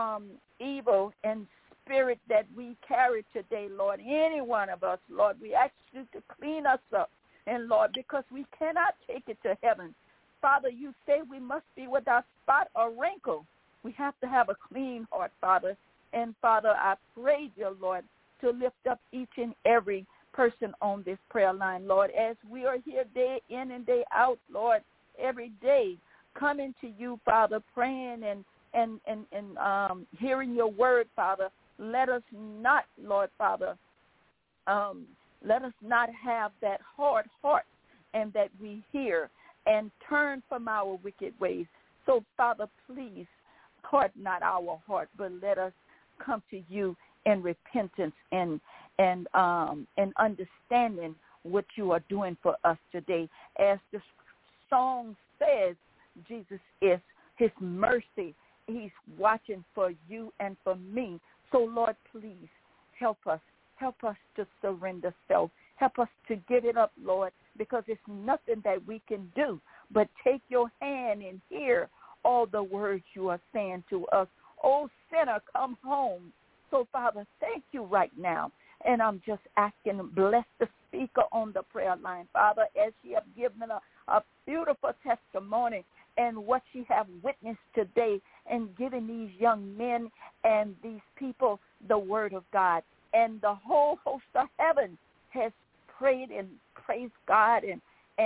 evil and spirit that we carry today, Lord. Any one of us, Lord, we ask you to clean us up. And, Lord, because we cannot take it to heaven. Father, you say we must be without spot or wrinkle. We have to have a clean heart, Father. And, Father, I pray, dear Lord, to lift up each and every person on this prayer line, Lord, as we are here day in and day out, Lord, every day, coming to you, Father, praying and hearing your word, Father. Let us not, Lord, Father, Let us not have that hard heart, and that we hear and turn from our wicked ways. So, Father, please harden not our heart, but let us come to you in repentance and understanding what you are doing for us today. As the song says, Jesus is his mercy. He's watching for you and for me. So, Lord, please help us. Help us to surrender self. Help us to give it up, Lord, because it's nothing that we can do but take your hand and hear all the words you are saying to us. Oh, sinner, come home. So, Father, thank you right now. And I'm just asking, bless the speaker on the prayer line, Father, as she has given a beautiful testimony and what she have witnessed today and giving these young men and these people the word of God. And the whole host of heaven has prayed and praised God and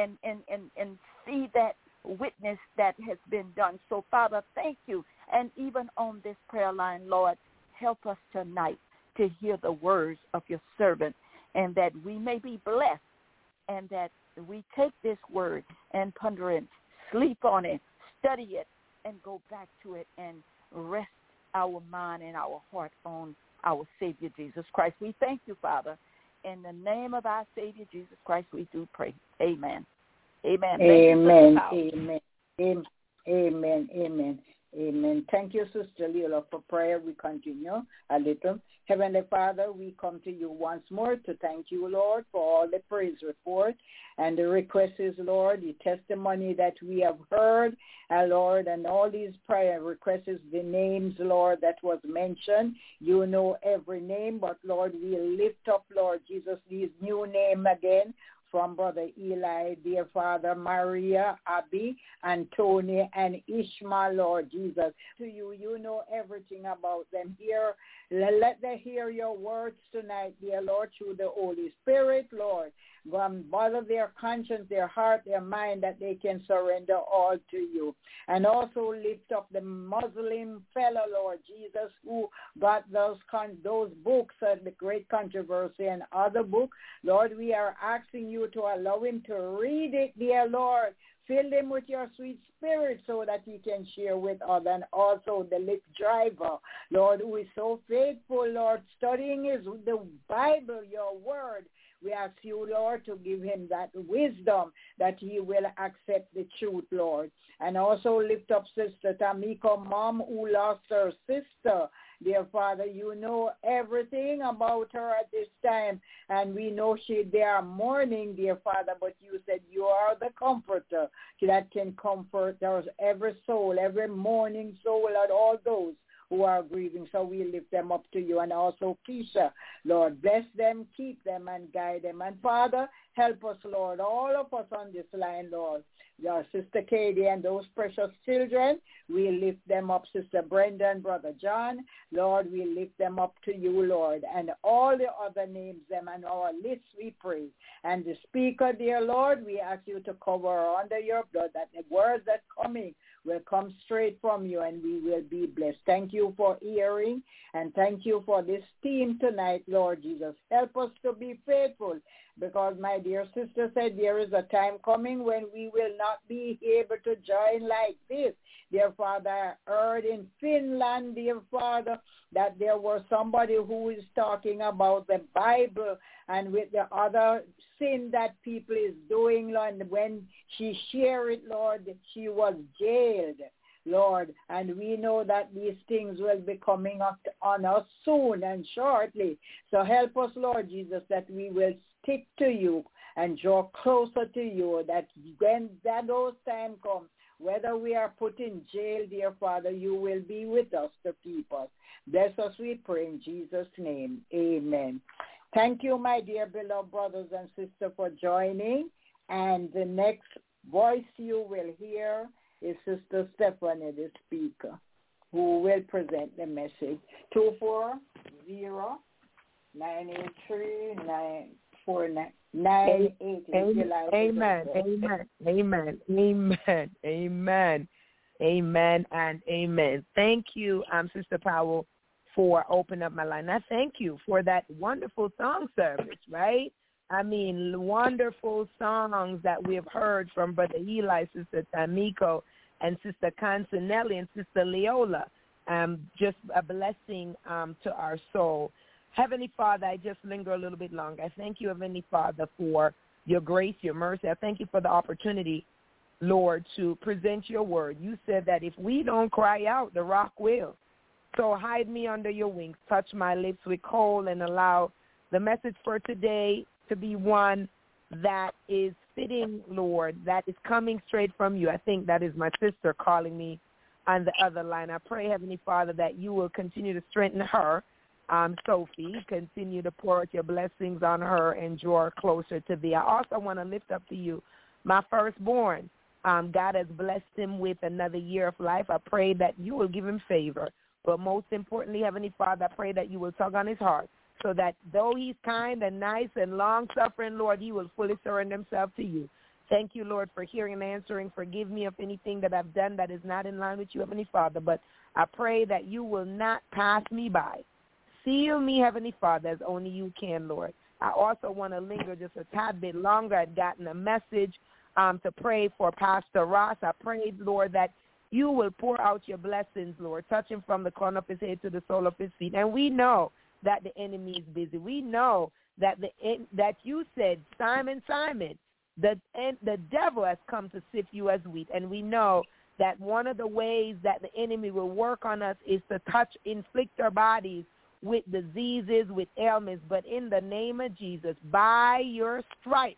see that witness that has been done. So, Father, thank you. And even on this prayer line, Lord, help us tonight to hear the words of your servant, and that we may be blessed, and that we take this word and ponder it, sleep on it, study it, and go back to it and rest our mind and our heart on our Savior Jesus Christ. We thank you, Father. In the name of our Savior Jesus Christ, we do pray. Amen. Amen. Amen. Amen. Amen. Amen. Amen. Amen. Thank you, Sister Leila, for prayer. We continue a little. Heavenly Father, we come to you once more to thank you, Lord, for all the praise report and the requests, Lord, the testimony that we have heard, Lord, and all these prayer requests, the names, Lord, that was mentioned. You know every name, but, Lord, we lift up, Lord Jesus, these new name again, from Brother Eli, dear Father, Maria, Abby, and Tony, and Ishmael, Lord Jesus. To you, you know everything about them. Here, let them hear your words tonight, dear Lord, through the Holy Spirit, Lord. Go and bother their conscience, their heart, their mind, that they can surrender all to you. And also lift up the Muslim fellow, Lord Jesus, who got those books, The Great Controversy and other books. Lord, we are asking you to allow him to read it, dear Lord. Fill him with your sweet spirit so that he can share with others. And also the Lyft driver, Lord, who is so faithful, Lord, studying the Bible, your word. We ask you, Lord, to give him that wisdom that he will accept the truth, Lord. And also lift up Sister Tamika, mom who lost her sister. Dear Father, you know everything about her at this time, and we know they are mourning, dear Father, but you said you are the comforter that can comfort us, every soul, every mourning soul, and all those who are grieving. So we lift them up to you. And also Keisha, Lord, bless them, keep them, and guide them. And Father, help us, Lord, all of us on this line, Lord. Your Sister Katie and those precious children, we lift them up, Sister Brenda and Brother John. Lord, we lift them up to you, Lord. And all the other names, them and our list, we pray. And the speaker, dear Lord, we ask you to cover her under your blood, that the words that coming will come straight from you, and we will be blessed. Thank you for hearing, and thank you for this team tonight, Lord Jesus. Help us to be faithful, because my dear sister said there is a time coming when we will not be able to join like this. Dear Father, I heard in Finland, dear Father, that there was somebody who is talking about the Bible and with the other sin that people is doing, Lord. And when she shared it, Lord, she was jailed, Lord. And we know that these things will be coming up on us soon and shortly. So help us, Lord Jesus, that we will stick to you and draw closer to you, that when those time comes, whether we are put in jail, dear Father, you will be with us to keep us. Bless us, we pray, in Jesus' name. Amen. Thank you, my dear beloved brothers and sisters, for joining. And the next voice you will hear is Sister Stephanie, the speaker, who will present the message. 240-983-949. Amen. Amen. And amen. Thank you, Sister Powell, for opening up my line. I thank you for that wonderful song service, right? I mean, wonderful songs that we have heard from Brother Eli, Sister Tamiko, and Sister Consanelli and Sister Leola. Just a blessing to our soul. Heavenly Father, I just linger a little bit longer. I thank you, Heavenly Father, for your grace, your mercy. I thank you for the opportunity, Lord, to present your word. You said that if we don't cry out, the rock will. So hide me under your wings, touch my lips with coal, and allow the message for today to be one that is fitting, Lord, that is coming straight from you. I think that is my sister calling me on the other line. I pray, Heavenly Father, that you will continue to strengthen her, Sophie, continue to pour out your blessings on her and draw her closer to thee. I also want to lift up to you my firstborn. God has blessed him with another year of life. I pray that you will give him favor. But most importantly, Heavenly Father, I pray that you will tug on his heart so that though he's kind and nice and long-suffering, Lord, he will fully surrender himself to you. Thank you, Lord, for hearing and answering. Forgive me of anything that I've done that is not in line with you, Heavenly Father. But I pray that you will not pass me by. Seal me, Heavenly Father, as only you can, Lord. I also want to linger just a tad bit longer. I'd gotten a message to pray for Pastor Ross. I prayed, Lord, that you will pour out your blessings, Lord, touch him from the corner of his head to the sole of his feet. And we know that the enemy is busy. We know that that you said, Simon, Simon, the devil has come to sift you as wheat. And we know that one of the ways that the enemy will work on us is to inflict our bodies with diseases, with ailments. But in the name of Jesus, by your stripes,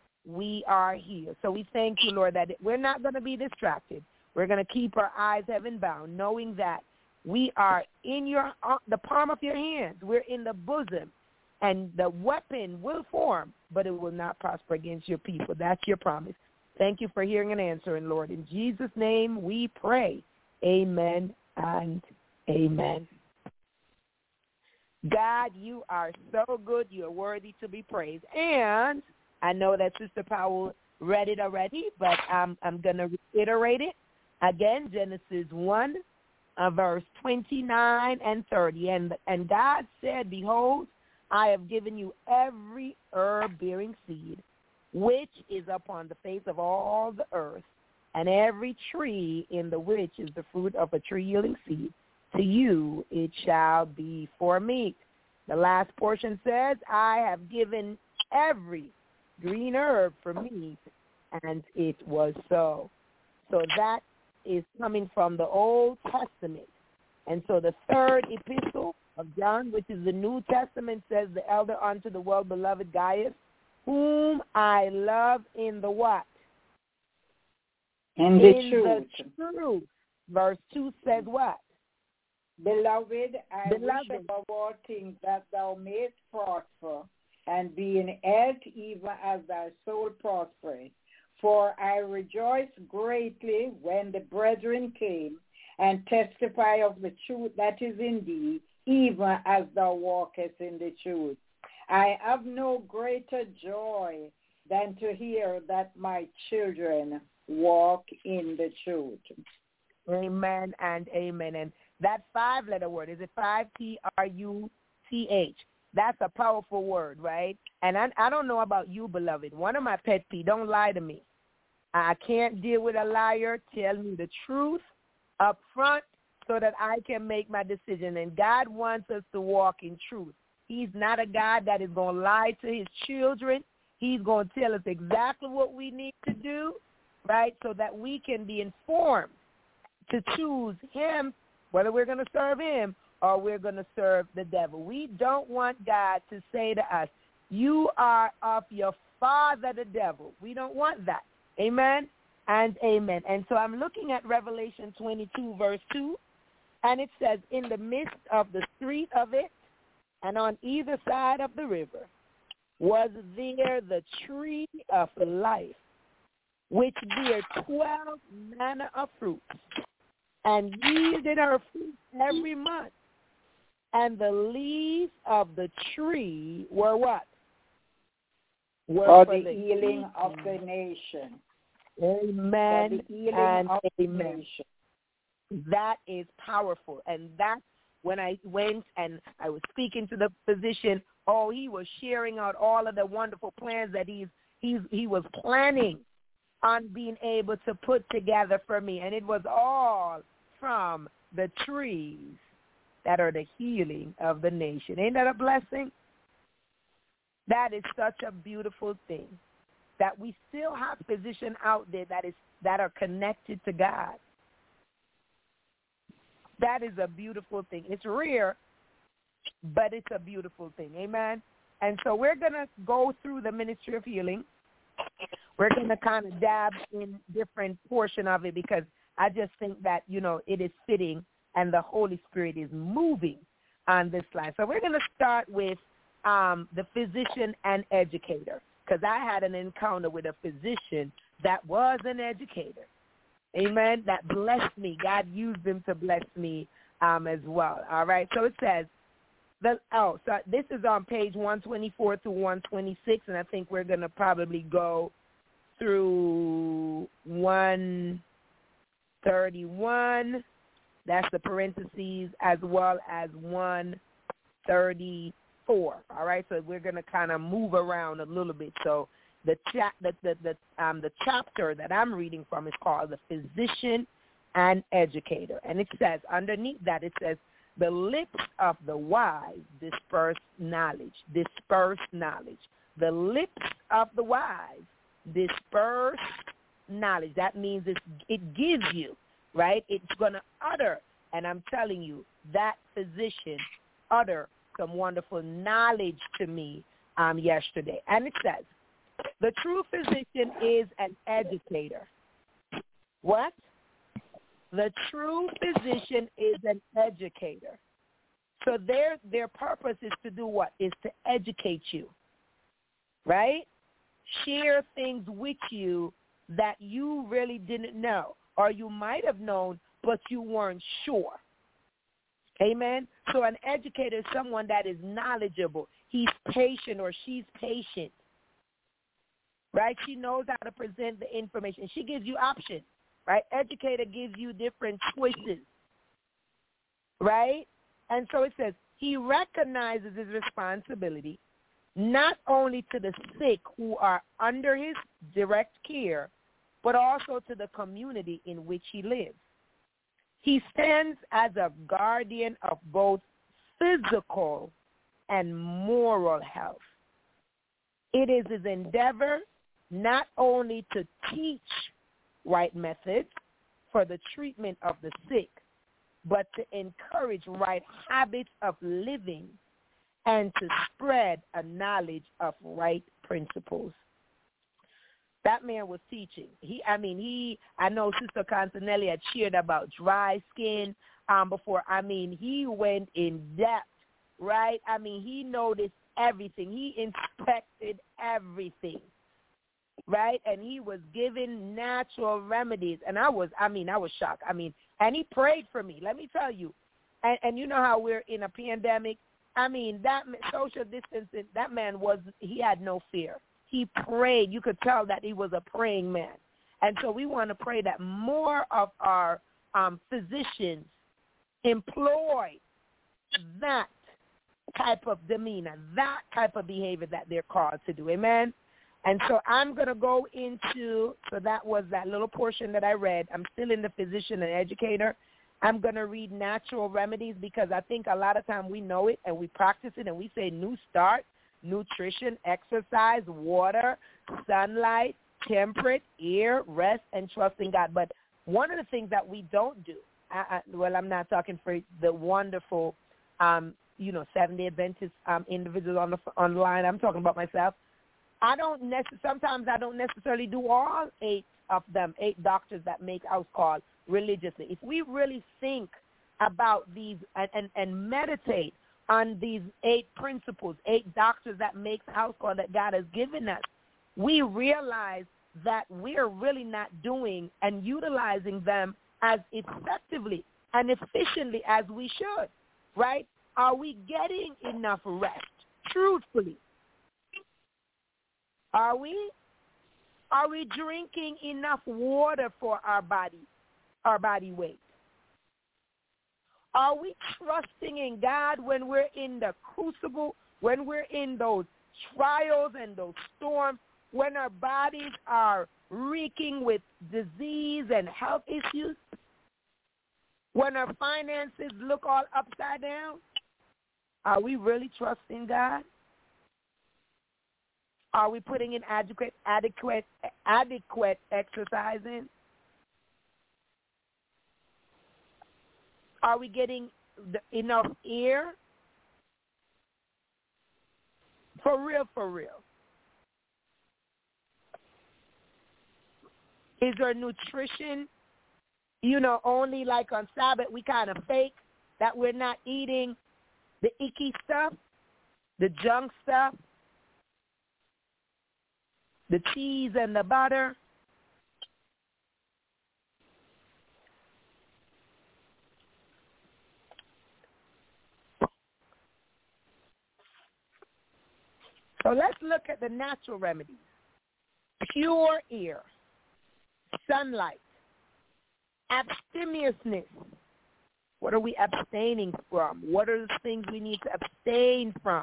we are healed. So we thank you, Lord, that we're not going to be distracted. We're going to keep our eyes heaven-bound, knowing that we are in the palm of your hands. We're in the bosom, and the weapon will form, but it will not prosper against your people. That's your promise. Thank you for hearing and answering, Lord. In Jesus' name we pray. Amen and amen. God, you are so good. You are worthy to be praised. And I know that Sister Powell read it already, but I'm going to reiterate it. Again, Genesis 1, verse 29 and 30. And God said, behold, I have given you every herb-bearing seed, which is upon the face of all the earth, and every tree in the which is the fruit of a tree yielding seed. To you it shall be for meat. The last portion says, I have given every green herb for meat, and it was so. So that is coming from the Old Testament. And so the third epistle of John, which is the New Testament, says, the elder unto the well-beloved Gaius, whom I love in the what? In the truth. Verse 2 says what? Beloved, I wish above all things that thou mayest prosper and be in health even as thy soul prospereth. For I rejoiced greatly when the brethren came and testify of the truth that is in thee, even as thou walkest in the truth. I have no greater joy than to hear that my children walk in the truth. Amen and amen. And that 5-letter word, is it 5-T-R-U-T-H? That's a powerful word, right? And I don't know about you, beloved. One of my pet peeves, don't lie to me. I can't deal with a liar. Tell me the truth up front so that I can make my decision. And God wants us to walk in truth. He's not a God that is going to lie to his children. He's going to tell us exactly what we need to do, right, so that we can be informed to choose him, whether we're going to serve him or we're going to serve the devil. We don't want God to say to us, you are of your father, the devil. We don't want that. Amen and amen. And so I'm looking at Revelation 22, verse 2, and it says, in the midst of the street of it, and on either side of the river, was there the tree of life, which bare 12 manner of fruits, and yielded her fruit every month. And the leaves of the tree were what? For the healing of the nation. Amen and amen. Nation. That is powerful. And that's when I went and I was speaking to the physician Oh, he was sharing out all of the wonderful plans that he was planning on being able to put together for me. And it was all from the trees that are the healing of the nation. Ain't that a blessing? That is such a beautiful thing, that we still have physicians out there that are connected to God. That is a beautiful thing. It's rare, but it's a beautiful thing. Amen? And so we're going to go through the ministry of healing. We're going to kind of dab in different portion of it because I just think that, it is fitting and the Holy Spirit is moving on this line. So we're going to start with the physician and educator, because I had an encounter with a physician that was an educator. Amen. That blessed me. God used him to bless me as well. All right. So it says, so this is on page 124 to 126, and I think we're going to probably go through 131. That's the parentheses, as well as 134. All right. So we're going to kind of move around a little bit. So the chapter that I'm reading from is called The Physician and Educator. And it says, underneath that, it says, the lips of the wise disperse knowledge. Disperse knowledge. The lips of the wise disperse knowledge. That means it gives you, right? It's going to utter. And I'm telling you, that physician uttered some wonderful knowledge to me yesterday. And it says, the true physician is an educator. What? The true physician is an educator. So their purpose is to do what? Is to educate you, right? Share things with you that you really didn't know, or you might have known, but you weren't sure. Amen? So an educator is someone that is knowledgeable. He's patient or she's patient. Right? She knows how to present the information. She gives you options, right? Educator gives you different choices, right? And so it says, he recognizes his responsibility not only to the sick who are under his direct care, but also to the community in which he lives. He stands as a guardian of both physical and moral health. It is his endeavor not only to teach right methods for the treatment of the sick, but to encourage right habits of living and to spread a knowledge of right principles. That man was teaching. I know Sister Constanelli had shared about dry skin before. He went in depth, right? He noticed everything. He inspected everything. Right? And he was giving natural remedies. And I was shocked. And he prayed for me. Let me tell you. And you know how we're in a pandemic? That social distancing, that man he had no fear. He prayed. You could tell that he was a praying man. And so we want to pray that more of our physicians employ that type of demeanor, that type of behavior that they're called to do. Amen? And so I'm going to go into, so that was that little portion that I read. I'm still in the physician and educator. I'm going to read natural remedies because I think a lot of time we know it and we practice it and we say new start, nutrition, exercise, water, sunlight, temperate, air, rest, and trust in God. But one of the things that we don't do, I'm not talking for the wonderful, Seventh-day Adventist individuals on the line. I'm talking about myself. Sometimes I don't necessarily do all 8 of them, 8 doctors that make house calls religiously. If we really think about these and meditate on these 8 principles, 8 doctors that make house call that God has given us, we realize that we're really not doing and utilizing them as effectively and efficiently as we should, right? Are we getting enough rest, truthfully? Are we drinking enough water for our body weight? Are we trusting in God when we're in the crucible, when we're in those trials and those storms, when our bodies are reeking with disease and health issues, when our finances look all upside down? Are we really trusting God? Are we putting in adequate exercise in? Are we getting enough air? For real, for real. Is there nutrition? Only like on Sabbath we kind of fake that we're not eating the icky stuff, the junk stuff, the cheese and the butter. So let's look at the natural remedies. Pure air, sunlight, abstemiousness. What are we abstaining from? What are the things we need to abstain from?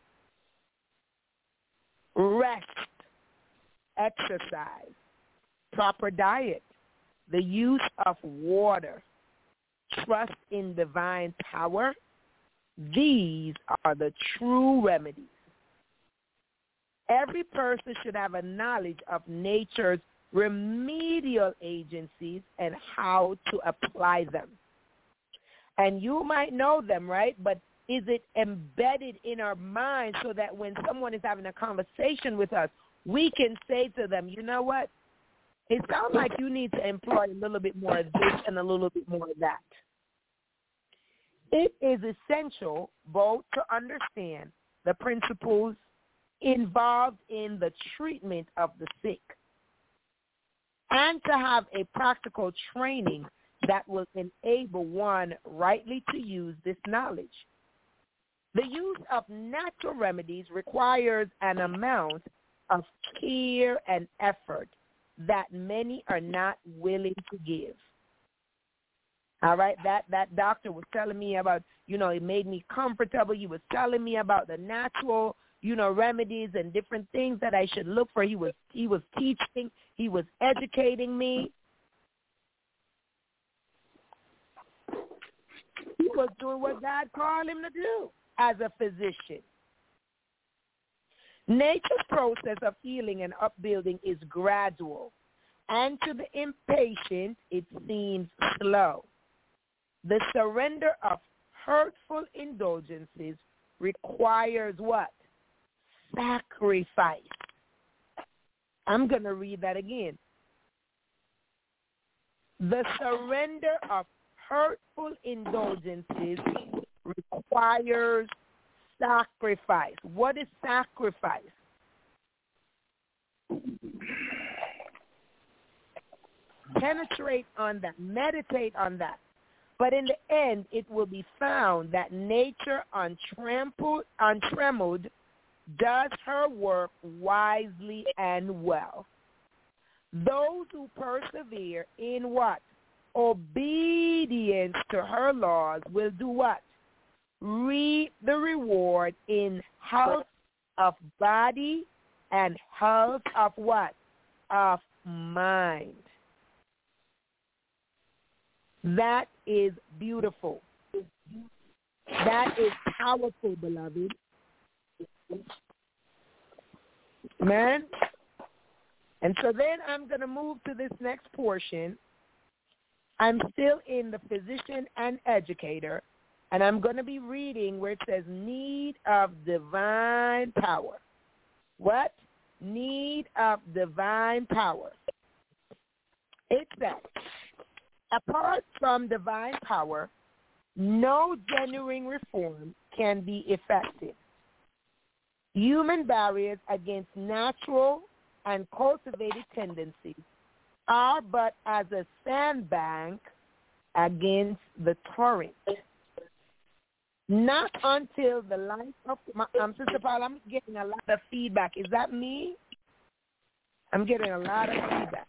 Rest, exercise, proper diet, the use of water, trust in divine power. These are the true remedies. Every person should have a knowledge of nature's remedial agencies and how to apply them. And you might know them, right? But is it embedded in our mind so that when someone is having a conversation with us, we can say to them, you know what? It sounds like you need to employ a little bit more of this and a little bit more of that. It is essential both to understand the principles involved in the treatment of the sick and to have a practical training that will enable one rightly to use this knowledge. The use of natural remedies requires an amount of care and effort that many are not willing to give. All right, that doctor was telling me about, it made me comfortable. He was telling me about the natural, remedies and different things that I should look for. He was teaching, he was educating me. He was doing what God called him to do as a physician. Nature's process of healing and upbuilding is gradual, and to the impatient, it seems slow. The surrender of hurtful indulgences requires what? Sacrifice. I'm going to read that again. The surrender of hurtful indulgences requires sacrifice. What is sacrifice? Penetrate on that. Meditate on that. But in the end, it will be found that nature untrammeled does her work wisely and well. Those who persevere in what? Obedience to her laws will do what? Reap the reward in health of body and health of what? Of mind. That is beautiful. That is powerful, beloved. Man. And so then I'm going to move to this next portion. I'm still in the physician and educator, and I'm going to be reading where it says need of divine power. What? Need of divine power. It says, apart from divine power, no genuine reform can be effective. Human barriers against natural and cultivated tendencies are but as a sandbank against the torrent. Not until the life of Sister Paula, I'm getting a lot of feedback. Is that me? I'm getting a lot of feedback.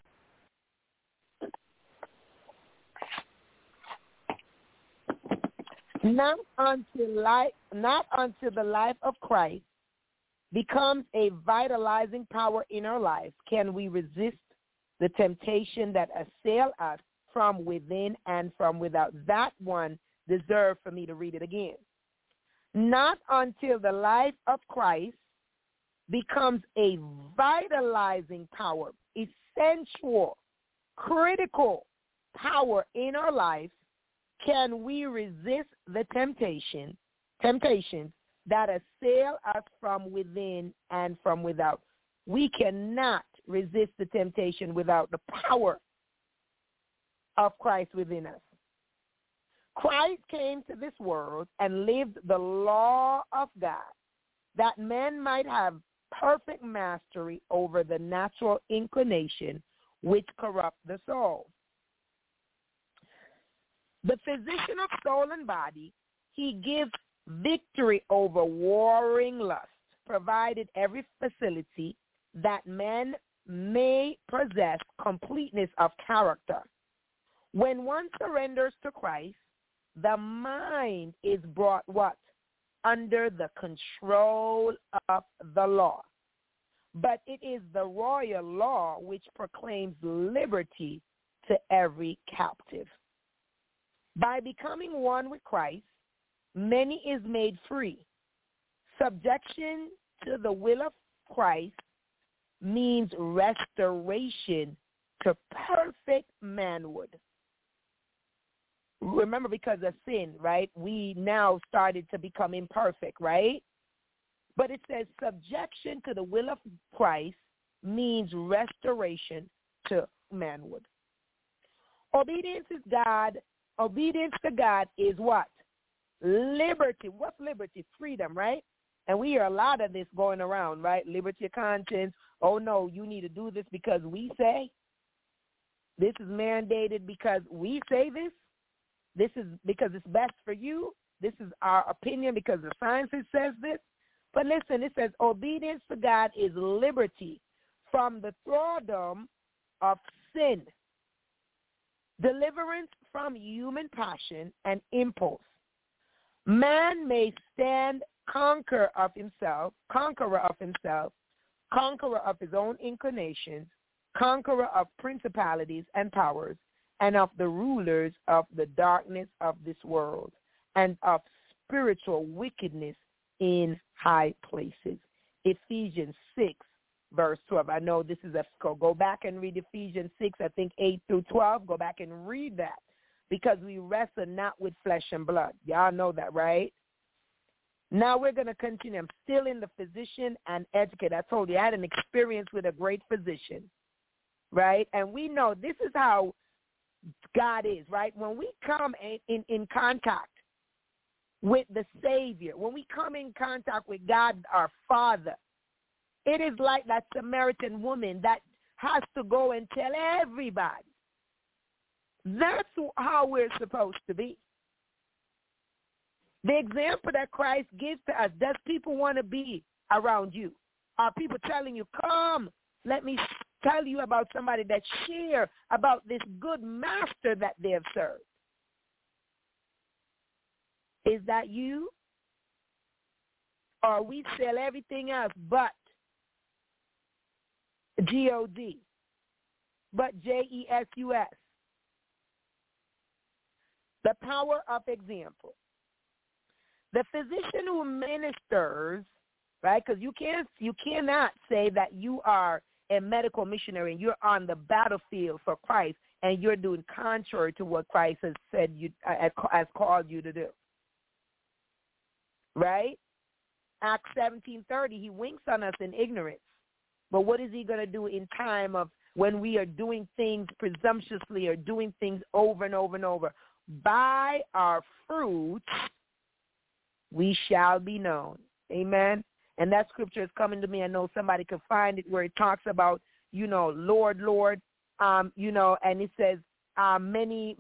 Not until the life of Christ becomes a vitalizing power in our lives can we resist the temptation that assail us from within and from without. That one deserves for me to read it again. Not until the life of Christ becomes a vitalizing power, essential, critical power in our lives, can we resist the temptations that assail us from within and from without. We cannot resist the temptation without the power of Christ within us. Christ came to this world and lived the law of God, that men might have perfect mastery over the natural inclination which corrupt the soul. The physician of soul and body, he gives victory over warring lust, provided every facility that men may possess completeness of character. When one surrenders to Christ, the mind is brought what? Under the control of the law. But it is the royal law which proclaims liberty to every captive. By becoming one with Christ, many is made free. Subjection to the will of Christ means restoration to perfect manhood. Remember, because of sin, right, we now started to become imperfect, right? But it says subjection to the will of Christ means restoration to manhood. Obedience to God is what? Liberty. What's liberty? Freedom, right? And we hear a lot of this going around, right? Liberty of conscience. Oh, no, you need to do this because we say. This is mandated because we say this. This is because it's best for you. This is our opinion because the science says this. But listen, it says obedience to God is liberty from the thraldom of sin, deliverance from human passion and impulse. Man may stand conqueror of himself, conqueror of his own inclinations, conqueror of principalities and powers, and of the rulers of the darkness of this world, and of spiritual wickedness in high places. Ephesians 6, verse 12. I know this is go back and read Ephesians 6, I think 8 through 12. Go back and read that, because we wrestle not with flesh and blood. Y'all know that, right? Now we're going to continue. I'm still in the physician and educator. I told you I had an experience with a great physician, right? And we know this is how God is, right? When we come in contact with the Savior, when we come in contact with God, our Father, it is like that Samaritan woman that has to go and tell everybody. That's how we're supposed to be. The example that Christ gives to us, does people want to be around you? Are people telling you, come, let me tell you about somebody that share about this good master that they have served? Is that you? Or we sell everything else but G-O-D, but J-E-S-U-S. The power of example. The physician who ministers, right, because you cannot say that you are a medical missionary and you're on the battlefield for Christ and you're doing contrary to what Christ has said has called you to do. Right? Acts 17:30, he winks on us in ignorance. But what is he going to do in time of when we are doing things presumptuously or doing things over and over and over? By our fruits we shall be known. Amen. And that scripture is coming to me. I know somebody could find it where it talks about, Lord, Lord, and it says, many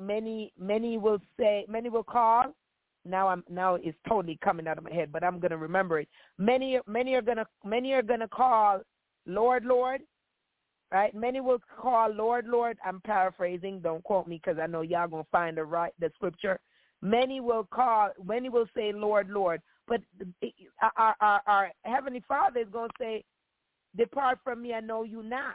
will call. Now it's totally coming out of my head, but I'm going to remember it. Many are going to call, Lord, Lord. Right? Many will call, Lord, Lord. I'm paraphrasing. Don't quote me because I know y'all going to find the scripture. Many will say, Lord, Lord. But our Heavenly Father is going to say, depart from me, I know you not.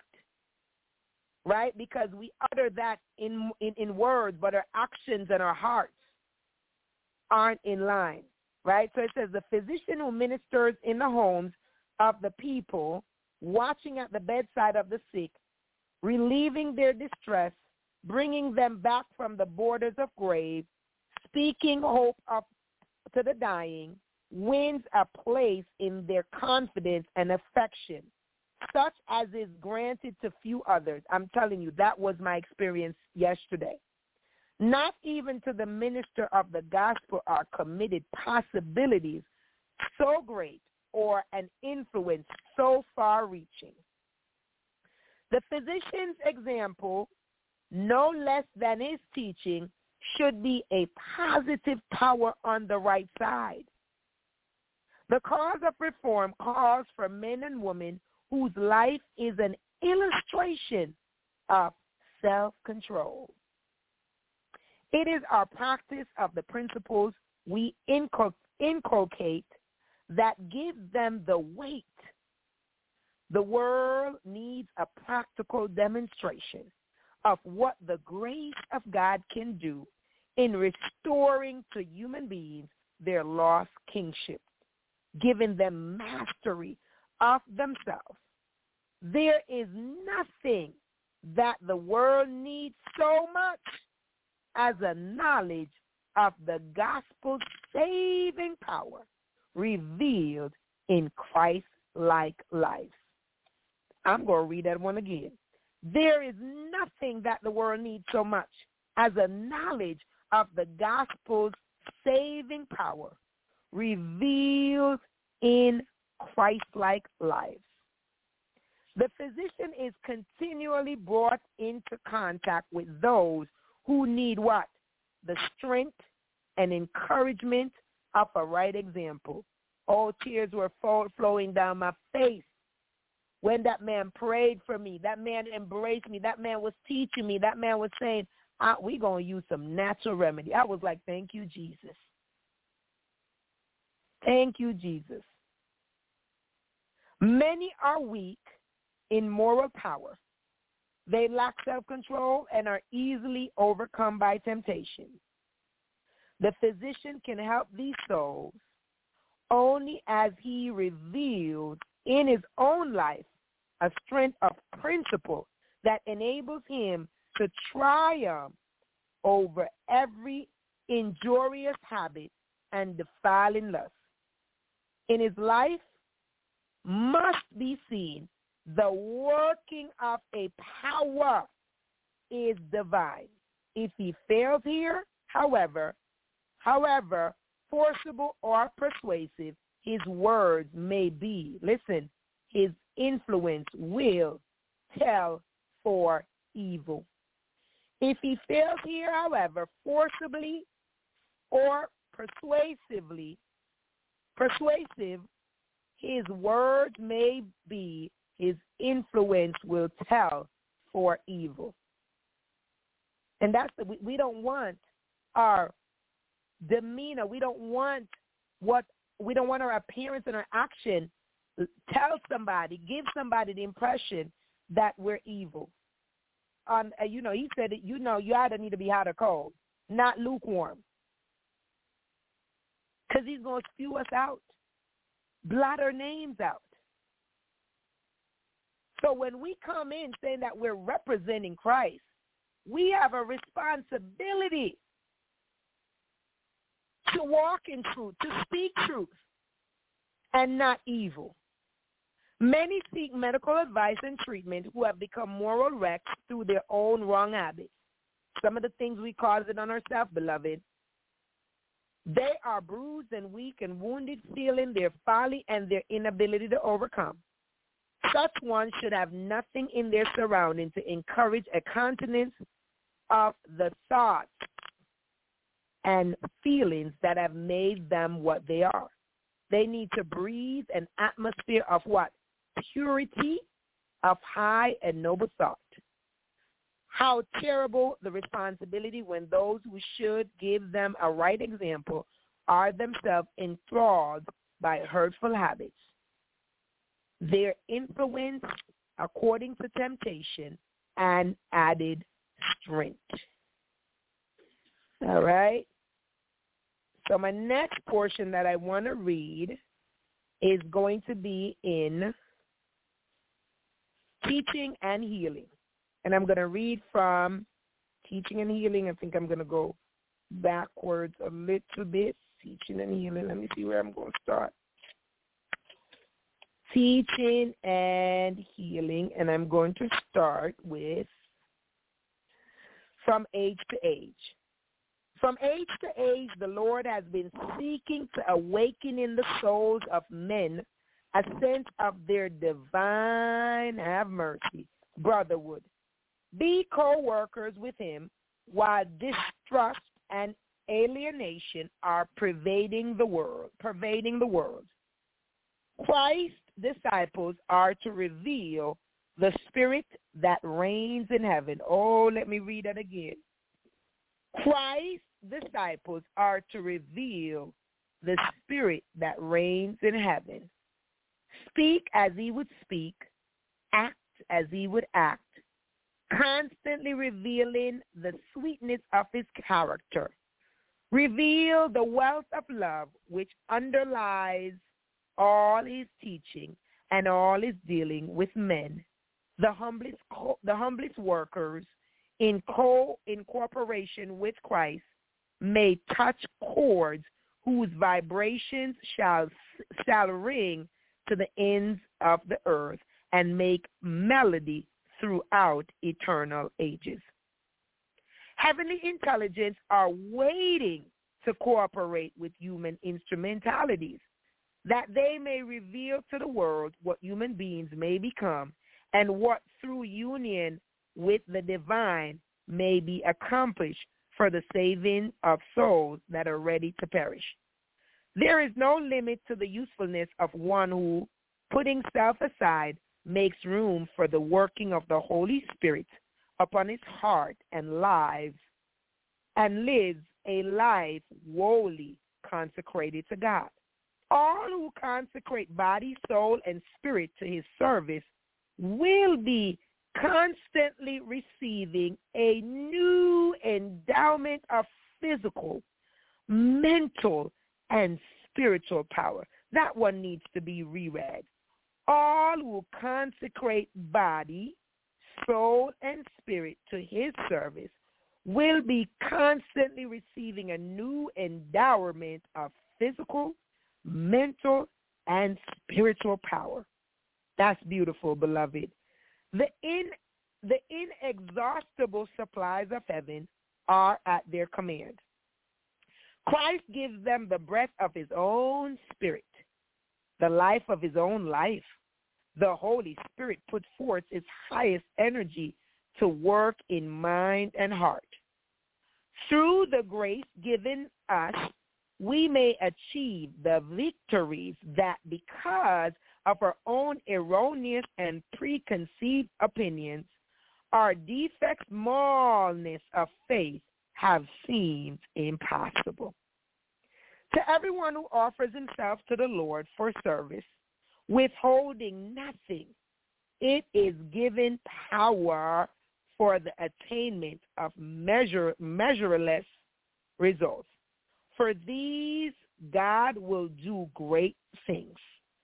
Right? Because we utter that in words, but our actions and our hearts aren't in line. Right? So it says, the physician who ministers in the homes of the people, watching at the bedside of the sick, relieving their distress, bringing them back from the borders of grave, speaking hope to the dying, wins a place in their confidence and affection, such as is granted to few others. I'm telling you, that was my experience yesterday. Not even to the minister of the gospel are committed possibilities so great or an influence so far-reaching. The physician's example, no less than his teaching, should be a positive power on the right side. The cause of reform calls for men and women whose life is an illustration of self-control. It is our practice of the principles we inculcate that give them the weight. The world needs a practical demonstration of what the grace of God can do in restoring to human beings their lost kingship, giving them mastery of themselves. There is nothing that the world needs so much as a knowledge of the gospel's saving power revealed in Christ-like life. I'm going to read that one again. There is nothing that the world needs so much as a knowledge of the gospel's saving power revealed in Christ-like lives. The physician is continually brought into contact with those who need what? The strength and encouragement of a right example. All tears were flowing down my face when that man prayed for me. That man embraced me. That man was teaching me. That man was saying, we're going to use some natural remedy. I was like, thank you, Jesus. Thank you, Jesus. Many are weak in moral power. They lack self-control and are easily overcome by temptation. The physician can help these souls only as he reveals in his own life a strength of principle that enables him to triumph over every injurious habit and defiling lust. In his life must be seen the working of a power is divine. If he fails here, however forcible or persuasive his words may be, listen, his influence will tell for evil. If he fails here, however, forcibly or persuasive his words may be, his influence will tell for evil. And that's we don't want our demeanor. We don't want our appearance and our action give somebody the impression that we're evil. He said that you either need to be hot or cold, not lukewarm. Because he's going to spew us out, blot our names out. So when we come in saying that we're representing Christ, we have a responsibility to walk in truth, to speak truth, and not evil. Many seek medical advice and treatment who have become moral wrecks through their own wrong habits. Some of the things we cause it on ourselves, beloved. They are bruised and weak and wounded, feeling their folly and their inability to overcome. Such ones should have nothing in their surroundings to encourage a continence of the thoughts and feelings that have made them what they are. They need to breathe an atmosphere of what? Purity, of high and noble thought. How terrible the responsibility when those who should give them a right example are themselves enthralled by hurtful habits. Their influence according to temptation and added strength. All right. So my next portion that I want to read is going to be in Teaching and Healing. And I'm going to read from Teaching and Healing. I think I'm going to go backwards a little bit. Teaching and Healing. Let me see where I'm going to start. Teaching and Healing. And I'm going to start with From Age to Age. From age to age, the Lord has been seeking to awaken in the souls of men a sense of their divine, have mercy, brotherhood. Be co-workers with him while distrust and alienation are pervading the world. Christ's disciples are to reveal the spirit that reigns in heaven. Oh, let me read that again. Christ's disciples are to reveal the spirit that reigns in heaven. Speak as he would speak, act as he would act, constantly revealing the sweetness of his character. Reveal the wealth of love which underlies all his teaching and all his dealing with men, the humblest workers in cooperation with Christ may touch chords whose vibrations shall ring to the ends of the earth and make melody throughout eternal ages. Heavenly intelligence are waiting to cooperate with human instrumentalities, that they may reveal to the world what human beings may become and what through union with the divine may be accomplished for the saving of souls that are ready to perish. There is no limit to the usefulness of one who, putting self aside, makes room for the working of the Holy Spirit upon his heart and lives, and lives a life wholly consecrated to God. All who consecrate body, soul, and spirit to his service will be constantly receiving a new endowment of physical, mental, and spiritual power. That one needs to be reread. All who consecrate body, soul, and spirit to his service will be constantly receiving a new endowment of physical, mental, and spiritual power. That's beautiful, beloved. The inexhaustible supplies of heaven are at their command. Christ gives them the breath of his own spirit, the life of his own life. The Holy Spirit puts forth its highest energy to work in mind and heart. Through the grace given us, we may achieve the victories that, because of our own erroneous and preconceived opinions, our defect, smallness of faith, have seemed impossible. To everyone who offers himself to the Lord for service, withholding nothing, it is given power for the attainment of measureless results. For these, God will do great things.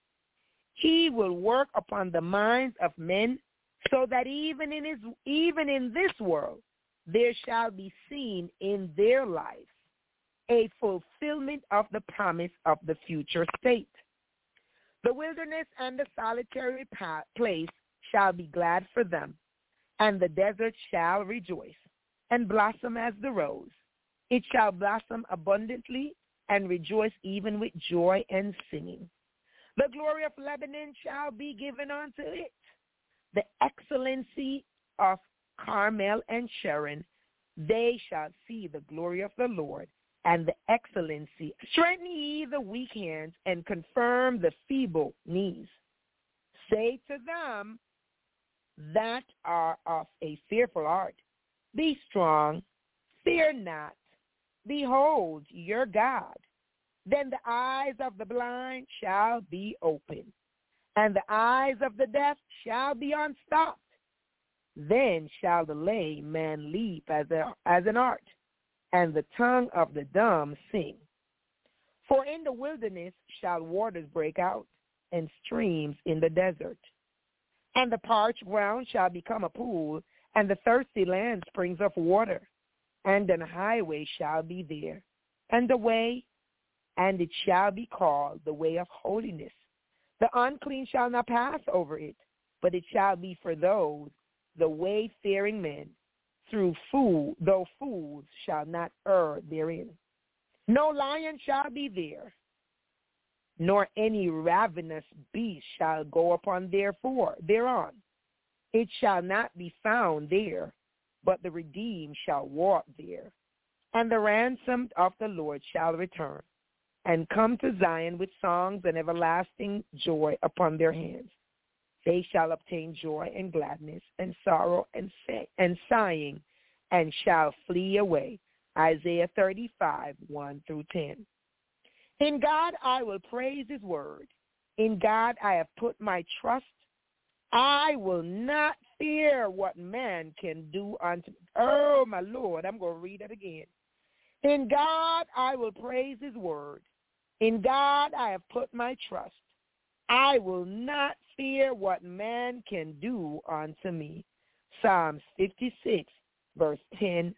He will work upon the minds of men so that even in this world, there shall be seen in their lives a fulfillment of the promise of the future state. The wilderness and the solitary place shall be glad for them, and the desert shall rejoice and blossom as the rose. It shall blossom abundantly and rejoice even with joy and singing. The glory of Lebanon shall be given unto it. The excellency of Carmel and Sharon, they shall see the glory of the Lord and the excellency. Strengthen ye the weak hands and confirm the feeble knees. Say to them that are of a fearful heart, Be strong, fear not. Behold your God. Then the eyes of the blind shall be opened, and the eyes of the deaf shall be unstopped. Then shall the lame man leap as an art, and the tongue of the dumb sing. For in the wilderness shall waters break out, and streams in the desert. And the parched ground shall become a pool, and the thirsty land springs of water. And an highway shall be there, and the way, and it shall be called the way of holiness. The unclean shall not pass over it, but it shall be for those, the wayfaring men, though fools shall not err therein. No lion shall be there, nor any ravenous beast shall go upon thereon. It shall not be found there, but the redeemed shall walk there. And the ransomed of the Lord shall return, and come to Zion with songs and everlasting joy upon their hands. They shall obtain joy and gladness and sorrow and sighing, and shall flee away. Isaiah 35, 1-10. In God I will praise his word. In God I have put my trust. I will not fear what man can do unto me. Oh, my Lord, I'm going to read it again. In God I will praise his word. In God I have put my trust. I will not fear what man can do unto me. Psalms 56, verse 10-11.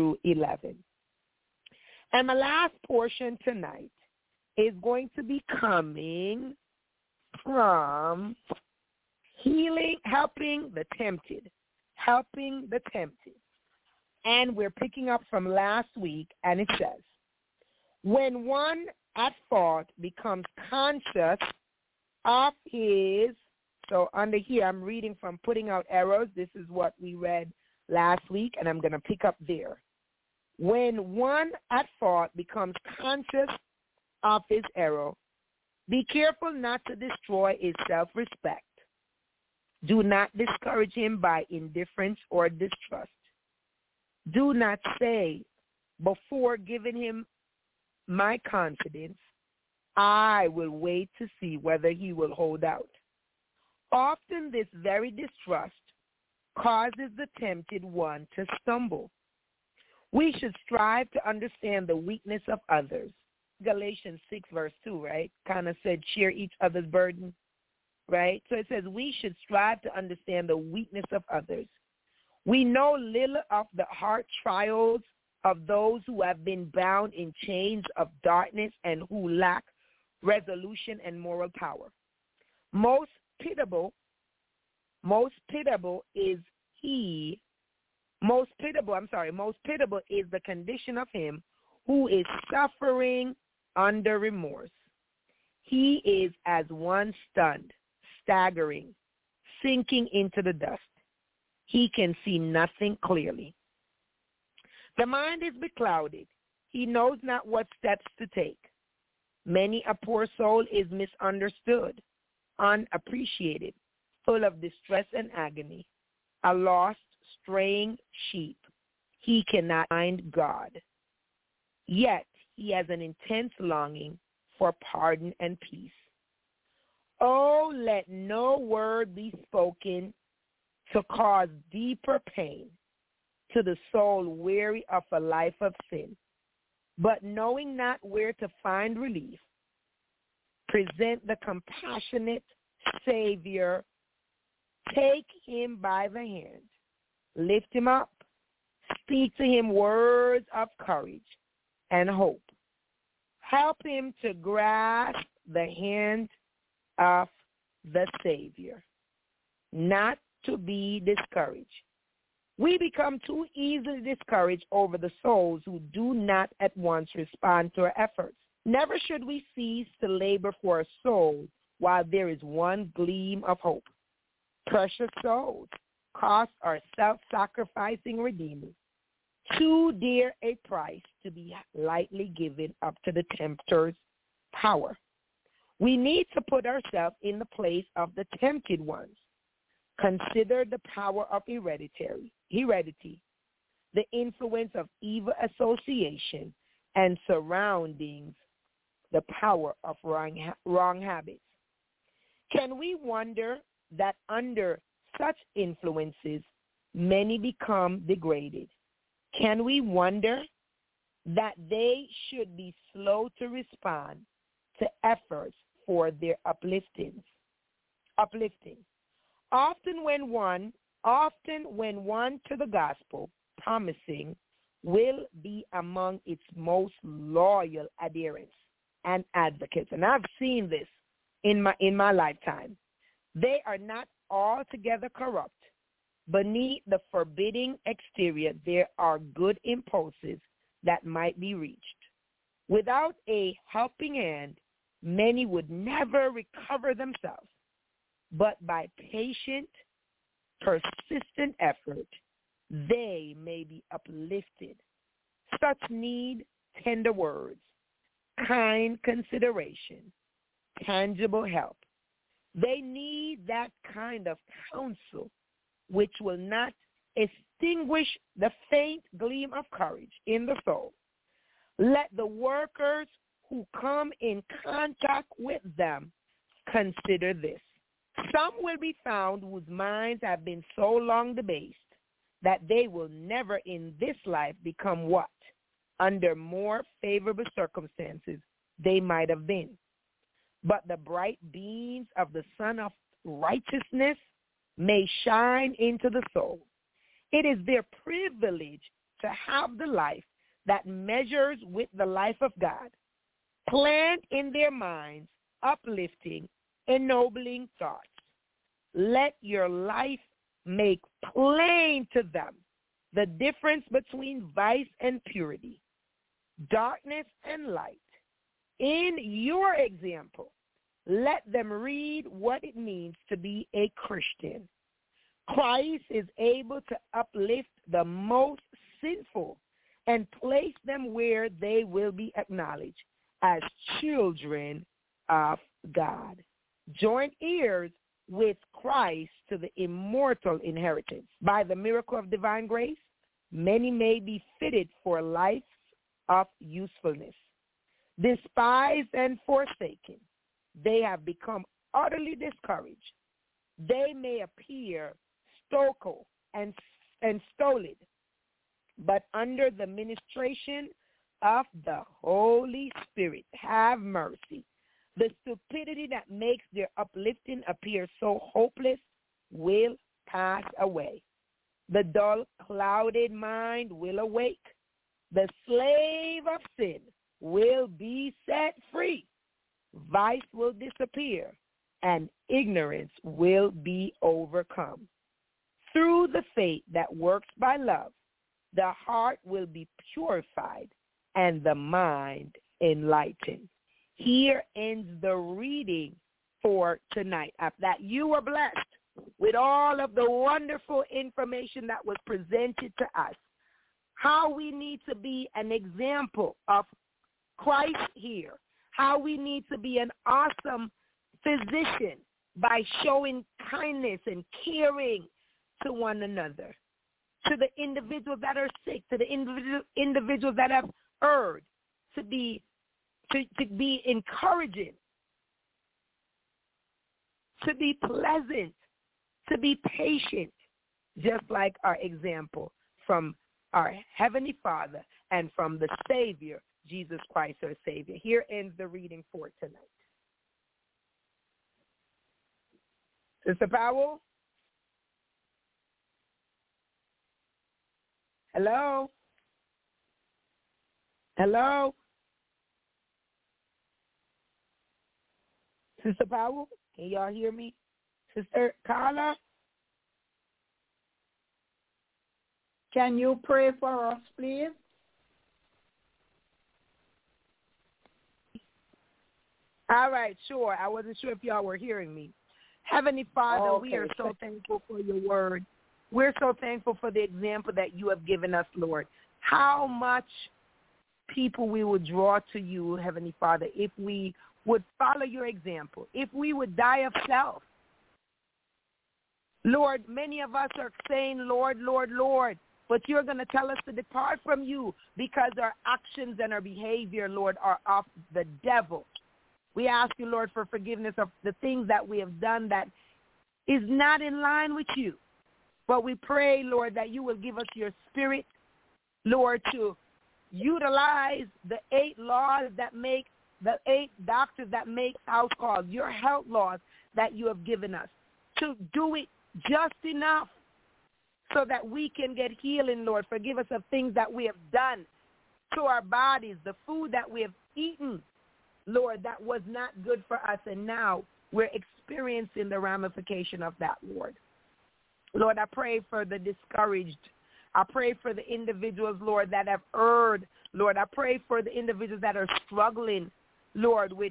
And my last portion tonight is going to be coming from helping the tempted. And we're picking up from last week, and it says, when one at fault becomes conscious of his, so under here I'm reading from Putting Out Arrows. This is what we read last week, and I'm going to pick up there. When one at fault becomes conscious of his error, be careful not to destroy his self-respect. Do not discourage him by indifference or distrust. Do not say, before giving him my confidence, I will wait to see whether he will hold out. Often this very distrust causes the tempted one to stumble. We should strive to understand the weakness of others. Galatians 6, verse 2, right? Kind of said, share each other's burden, right? So it says we should strive to understand the weakness of others. We know little of the heart trials of those who have been bound in chains of darkness and who lack resolution and moral power. Most pitiable is the condition of him who is suffering under remorse. He is as one stunned, staggering, sinking into the dust. He can see nothing clearly. The mind is beclouded. He knows not what steps to take. Many a poor soul is misunderstood, unappreciated, full of distress and agony, a lost, straying sheep. He cannot find God. Yet he has an intense longing for pardon and peace. Oh, let no word be spoken to cause deeper pain to the soul weary of a life of sin. But knowing not where to find relief, present the compassionate Savior. Take him by the hand. Lift him up. Speak to him words of courage and hope. Help him to grasp the hand of the Savior, not to be discouraged. We become too easily discouraged over the souls who do not at once respond to our efforts. Never should we cease to labor for a soul while there is one gleam of hope. Precious souls cost our self-sacrificing Redeemer too dear a price to be lightly given up to the tempter's power. We need to put ourselves in the place of the tempted ones. Consider the power of heredity. the influence of evil association, and surroundings, the power of wrong habits. Can we wonder that under such influences, many become degraded? Can we wonder that they should be slow to respond to efforts for their uplifting? Often when one to the gospel promising will be among its most loyal adherents and advocates. And I've seen this in my lifetime. They are not altogether corrupt. Beneath the forbidding exterior, there are good impulses that might be reached. Without a helping hand, many would never recover themselves. But by patient, persistent effort, they may be uplifted. Such need tender words, kind consideration, tangible help. They need that kind of counsel which will not extinguish the faint gleam of courage in the soul. Let the workers who come in contact with them consider this. Some will be found whose minds have been so long debased that they will never in this life become what, under more favorable circumstances, they might have been. But the bright beams of the sun of righteousness may shine into the soul. It is their privilege to have the life that measures with the life of God. Plant in their minds uplifting, ennobling thoughts. Let your life make plain to them the difference between vice and purity, darkness and light. In your example, let them read what it means to be a Christian. Christ is able to uplift the most sinful and place them where they will be acknowledged as children of God. Joint heirs with Christ to the immortal inheritance. By the miracle of divine grace, many may be fitted for lives of usefulness. Despised and forsaken, they have become utterly discouraged. They may appear stoical and stolid, but under the ministration of the Holy Spirit, have mercy. The stupidity that makes their uplifting appear so hopeless will pass away. The dull, clouded mind will awake. The slave of sin will be set free. Vice will disappear, and ignorance will be overcome. Through the faith that works by love, the heart will be purified and the mind enlightened. Here ends the reading for tonight. After that, you were blessed with all of the wonderful information that was presented to us. How we need to be an example of Christ here. How we need to be an awesome physician by showing kindness and caring to one another, to the individuals that are sick, to the individuals that have erred, to be encouraging, to be pleasant, to be patient, just like our example from our Heavenly Father and from the Savior, Jesus Christ, our Savior. Here ends the reading for tonight. Sister Powell? Hello? Hello? Sister Powell, can y'all hear me? Sister Carla? Can you pray for us, please? All right, sure. I wasn't sure if y'all were hearing me. Heavenly Father, We are so thankful for your word. We're so thankful for the example that you have given us, Lord. How much people we would draw to you, Heavenly Father, if we would follow your example, if we would die of self. Lord, many of us are saying, Lord, Lord, Lord, but you're going to tell us to depart from you because our actions and our behavior, Lord, are of the devil. We ask you, Lord, for forgiveness of the things that we have done that is not in line with you. But we pray, Lord, that you will give us your spirit, Lord, to utilize the 8 laws that make, the 8 doctors that make house calls, your health laws that you have given us, to do it just enough so that we can get healing, Lord. Forgive us of things that we have done to our bodies, the food that we have eaten, Lord, that was not good for us, and now we're experiencing the ramification of that, Lord. Lord, I pray for the discouraged. I pray for the individuals, Lord, that have erred. Lord, I pray for the individuals that are struggling, Lord, with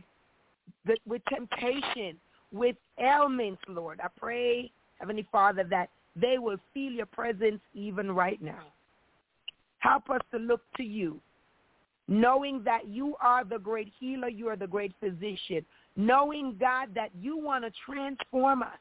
temptation, with ailments, Lord. I pray, Heavenly Father, that they will feel your presence even right now. Help us to look to you, knowing that you are the great healer, you are the great physician, knowing, God, that you want to transform us.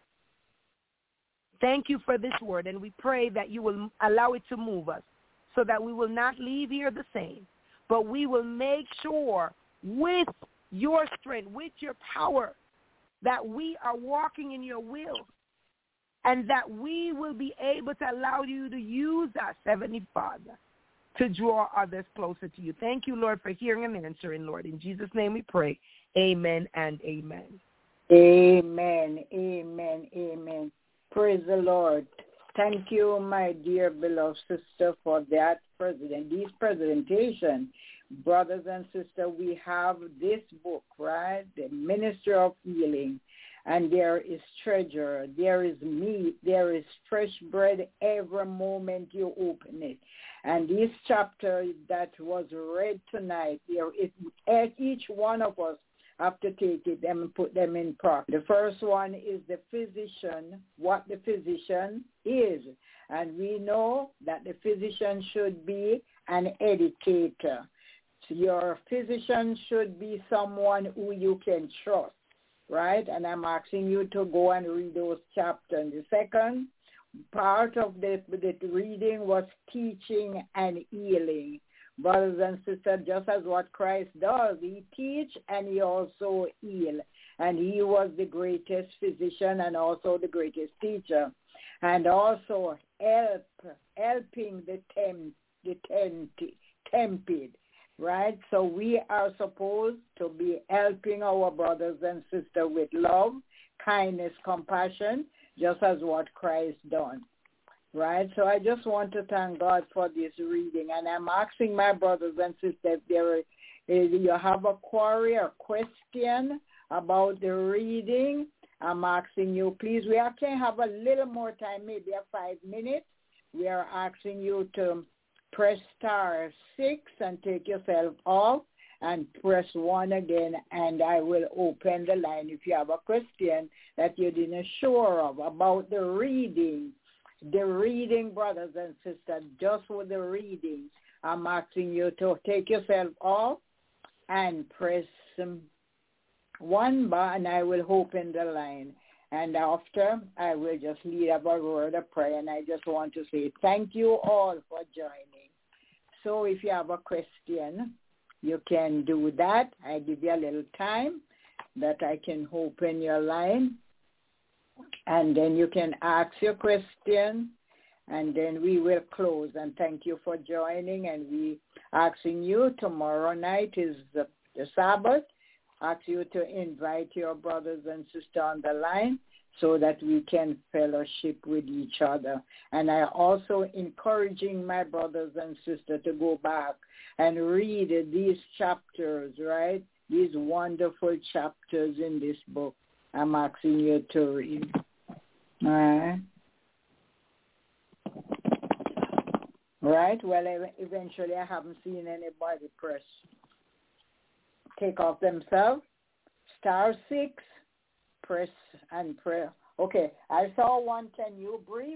Thank you for this word, and we pray that you will allow it to move us so that we will not leave here the same, but we will make sure with your strength, with your power, that we are walking in your will and that we will be able to allow you to use us, Heavenly Father, to draw others closer to you. Thank you, Lord, for hearing and answering, Lord. In Jesus' name we pray. Amen and amen. Amen, amen, amen. Praise the Lord. Thank you, my dear beloved sister, for that this presentation. Brothers and sisters, we have this book, right? The Ministry of Healing. And there is treasure, there is meat, there is fresh bread every moment you open it. And this chapter that was read tonight, each one of us have to take it and put them in practice. The first one is the physician, what the physician is. And we know that the physician should be an educator. So your physician should be someone who you can trust, right? And I'm asking you to go and read those chapters. The second part of the reading was teaching and healing. Brothers and sisters, just as what Christ does, he teach and he also heal. And he was the greatest physician and also the greatest teacher. And also helping the tempted, right? So we are supposed to be helping our brothers and sisters with love, kindness, compassion, just as what Christ done. Right, so I just want to thank God for this reading, and I'm asking my brothers and sisters if you have a query or question about the reading. I'm asking you, please. We actually have a little more time, maybe 5 minutes. We are asking you to press *6 and take yourself off, and press 1 again, and I will open the line if you have a question that you didn't sure of about the reading. The reading, brothers and sisters, just with the reading, I'm asking you to take yourself off and press 1 button. I will open the line. And after, I will just lead up a word of prayer. And I just want to say thank you all for joining. So if you have a question, you can do that. I give you a little time that I can open your line. And then you can ask your question, and then we will close. And thank you for joining. And we asking you, tomorrow night is the Sabbath. Ask you to invite your brothers and sisters on the line so that we can fellowship with each other. And I also encouraging my brothers and sisters to go back and read these chapters, right? These wonderful chapters in this book. I'm asking you to read. All right. Right? Well, eventually I haven't seen anybody take off themselves. *6, press and pray. Okay, I saw one. Can you brief?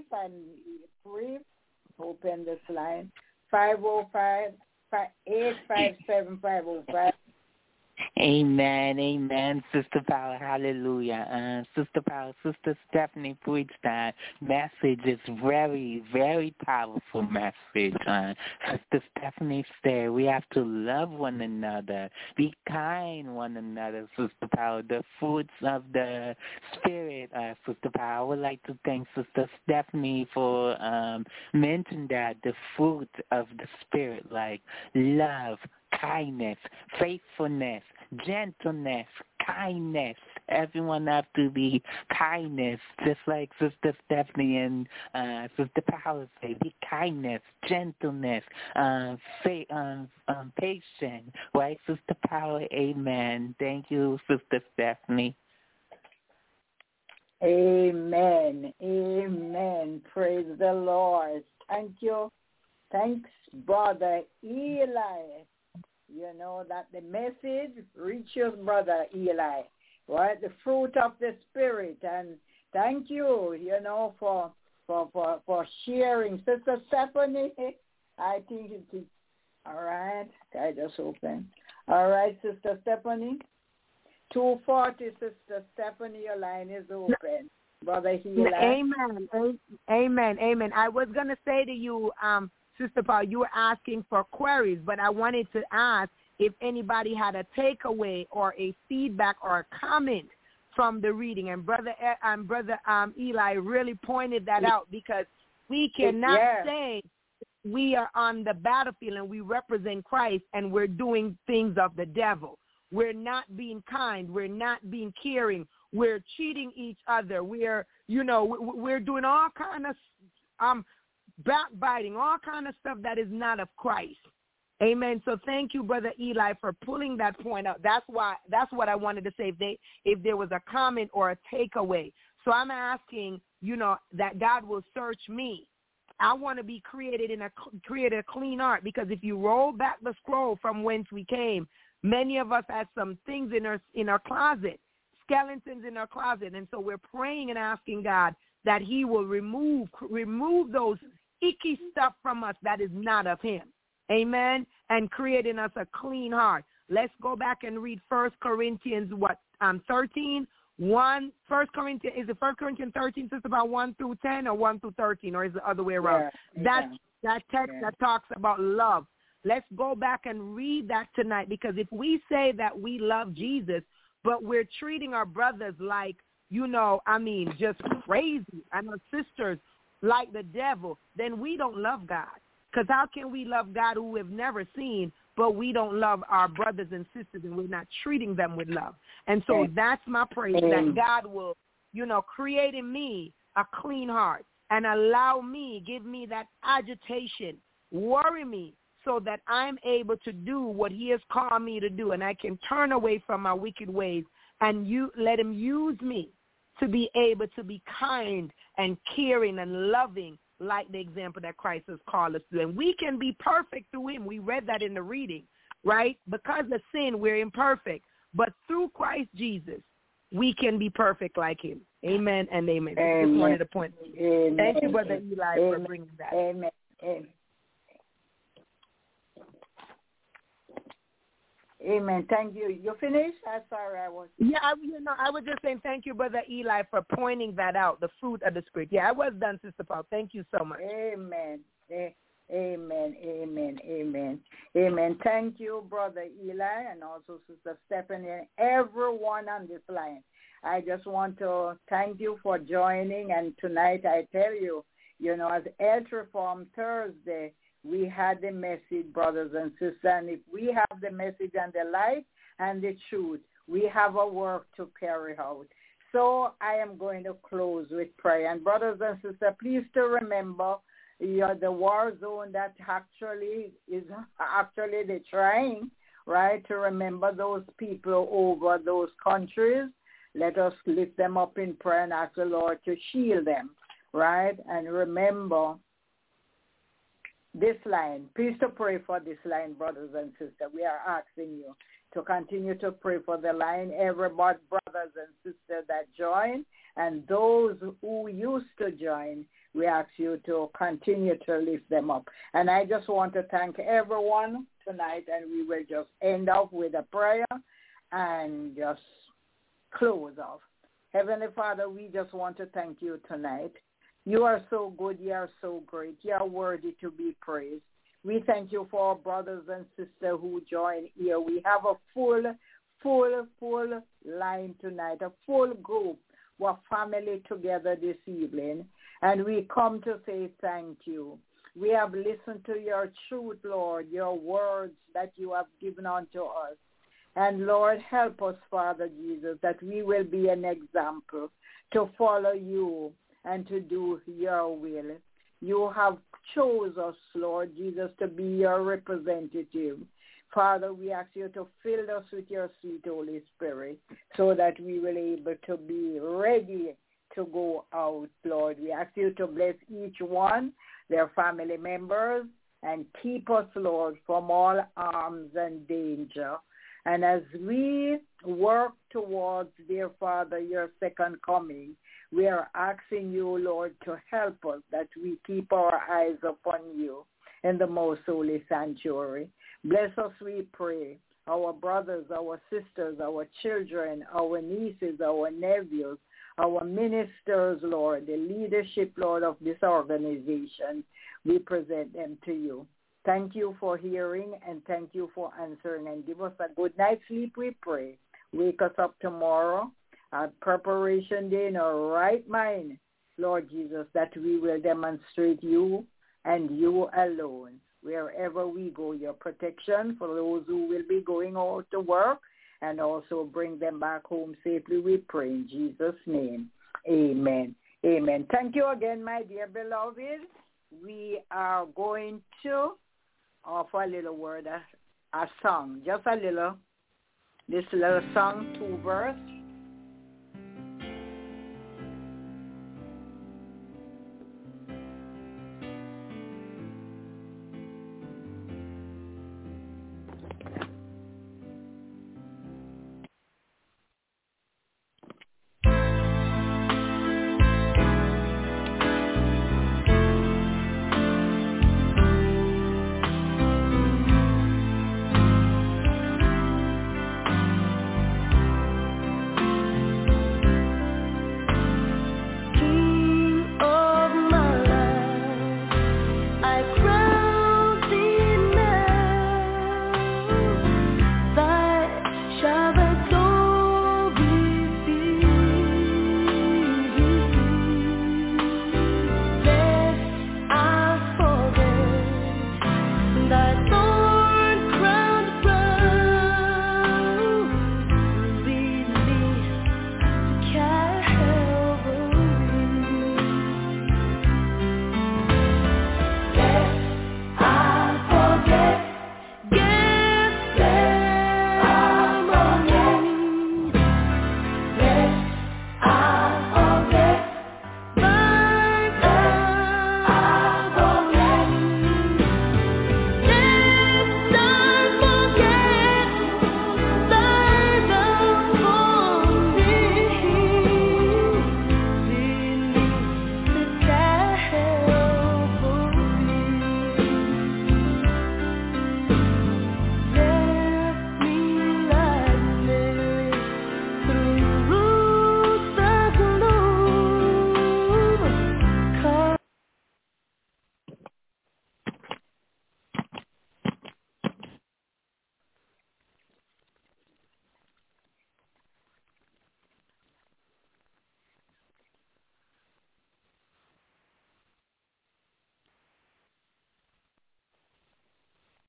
Open this line. 505-857-505. Amen, amen, Sister Paula, hallelujah. Sister Paula, Sister Stephanie preached that message. It's very, very powerful message. Sister Stephanie said we have to love one another, be kind one another, Sister Paula. The fruits of the Spirit, Sister Paula. I would like to thank Sister Stephanie for mentioning that, the fruit of the Spirit, like love, kindness, faithfulness, gentleness, kindness. Everyone have to be kindness, just like Sister Stephanie and Sister Paula say. Be kindness, gentleness, patience. Right, Sister Paula? Amen. Thank you, Sister Stephanie. Amen. Amen. Praise the Lord. Thank you. Thanks, Brother Eli. You know that the message reaches Brother Eli, right? The fruit of the Spirit. And thank you, for sharing. Sister Stephanie, I think it is. All right. I just open. All right, Sister Stephanie. 240, Sister Stephanie, your line is open. Brother Eli. Amen. Amen. Amen. I was going to say to you, Sister Paul, you were asking for queries, but I wanted to ask if anybody had a takeaway or a feedback or a comment from the reading. And Brother Eli really pointed that out, because we cannot say we are on the battlefield and we represent Christ and we're doing things of the devil. We're not being kind. We're not being caring. We're cheating each other. We're doing all kind of backbiting, all kind of stuff that is not of Christ. Amen. So thank you, Brother Eli, for pulling that point out. That's what I wanted to say, if there was a comment or a takeaway. So I'm asking, that God will search me. I want to be created a clean heart, because if you roll back the scroll from whence we came, many of us had some things in our closet, skeletons in our closet. And so we're praying and asking God that he will remove those icky stuff from us that is not of him. Amen. And create in us a clean heart. Let's go back and read 1 Corinthians 13. 1 Corinthians, is it 1 Corinthians 13, just about 1 through 10 or 1 through 13, or is it the other way around? That text that talks about love. Let's go back and read that tonight, because if we say that we love Jesus, but we're treating our brothers like, just crazy, and our sisters like the devil, then we don't love God. Because how can we love God who we've never seen, but we don't love our brothers and sisters and we're not treating them with love? And so that's my prayer, that God will, create in me a clean heart and give me that agitation, worry me, so that I'm able to do what he has called me to do, and I can turn away from my wicked ways, and you let him use me to be able to be kind and caring and loving, like the example that Christ has called us to. And we can be perfect through him. We read that in the reading, right? Because of sin, we're imperfect. But through Christ Jesus, we can be perfect like him. Amen and amen. I just wanted to point. Thank you, Brother Eli, for bringing that. Amen. Amen. Amen. Thank you. You finished? I'm sorry, I was. Yeah, I was just saying thank you, Brother Eli, for pointing that out, the fruit of the Spirit. Yeah, I was done, Sister Paul. Thank you so much. Amen. Amen. Amen. Amen. Amen. Thank you, Brother Eli, and also Sister Stephanie, and everyone on this line. I just want to thank you for joining. And tonight, I tell you, as Health Reform Thursday, we had the message, brothers and sisters, and if we have the message and the light and the truth, we have a work to carry out. So I am going to close with prayer. And brothers and sisters, please to remember the war zone that actually is they're trying, right, to remember those people over those countries. Let us lift them up in prayer and ask the Lord to shield them, right? And remember this line. Please to pray for this line, brothers and sisters. We are asking you to continue to pray for the line, everybody, brothers and sisters that join, and those who used to join. We ask you to continue to lift them up. And I just want to thank everyone tonight, and we will just end up with a prayer. and just close off. Heavenly Father, we just want to thank you tonight. You are so good. You are so great. You are worthy to be praised. We thank you for our brothers and sisters who join here. We have a full line tonight, a full group. We're family together this evening, and we come to say thank you. We have listened to your truth, Lord, your words that you have given unto us. And, Lord, help us, Father Jesus, that we will be an example to follow you and to do your will. You have chose us, Lord Jesus, to be your representative. Father, we ask you to fill us with your sweet Holy Spirit so that we will be able to be ready to go out, Lord. We ask you to bless each one, their family members, and keep us, Lord, from all harms and danger. And as we work towards, dear Father, your second coming, we are asking you, Lord, to help us that we keep our eyes upon you in the most holy sanctuary. Bless us, we pray, our brothers, our sisters, our children, our nieces, our nephews, our ministers, Lord, the leadership, Lord, of this organization. We present them to you. Thank you for hearing and thank you for answering, and give us a good night's sleep, we pray. Wake us up tomorrow at preparation day in our right mind, Lord Jesus, that we will demonstrate you and you alone. Wherever we go, your protection for those who will be going out to work, and also bring them back home safely, we pray in Jesus' name. Amen. Amen. Thank you again, my dear beloved. We are going to offer a little word, a song, just a little, this little song, 2 verse.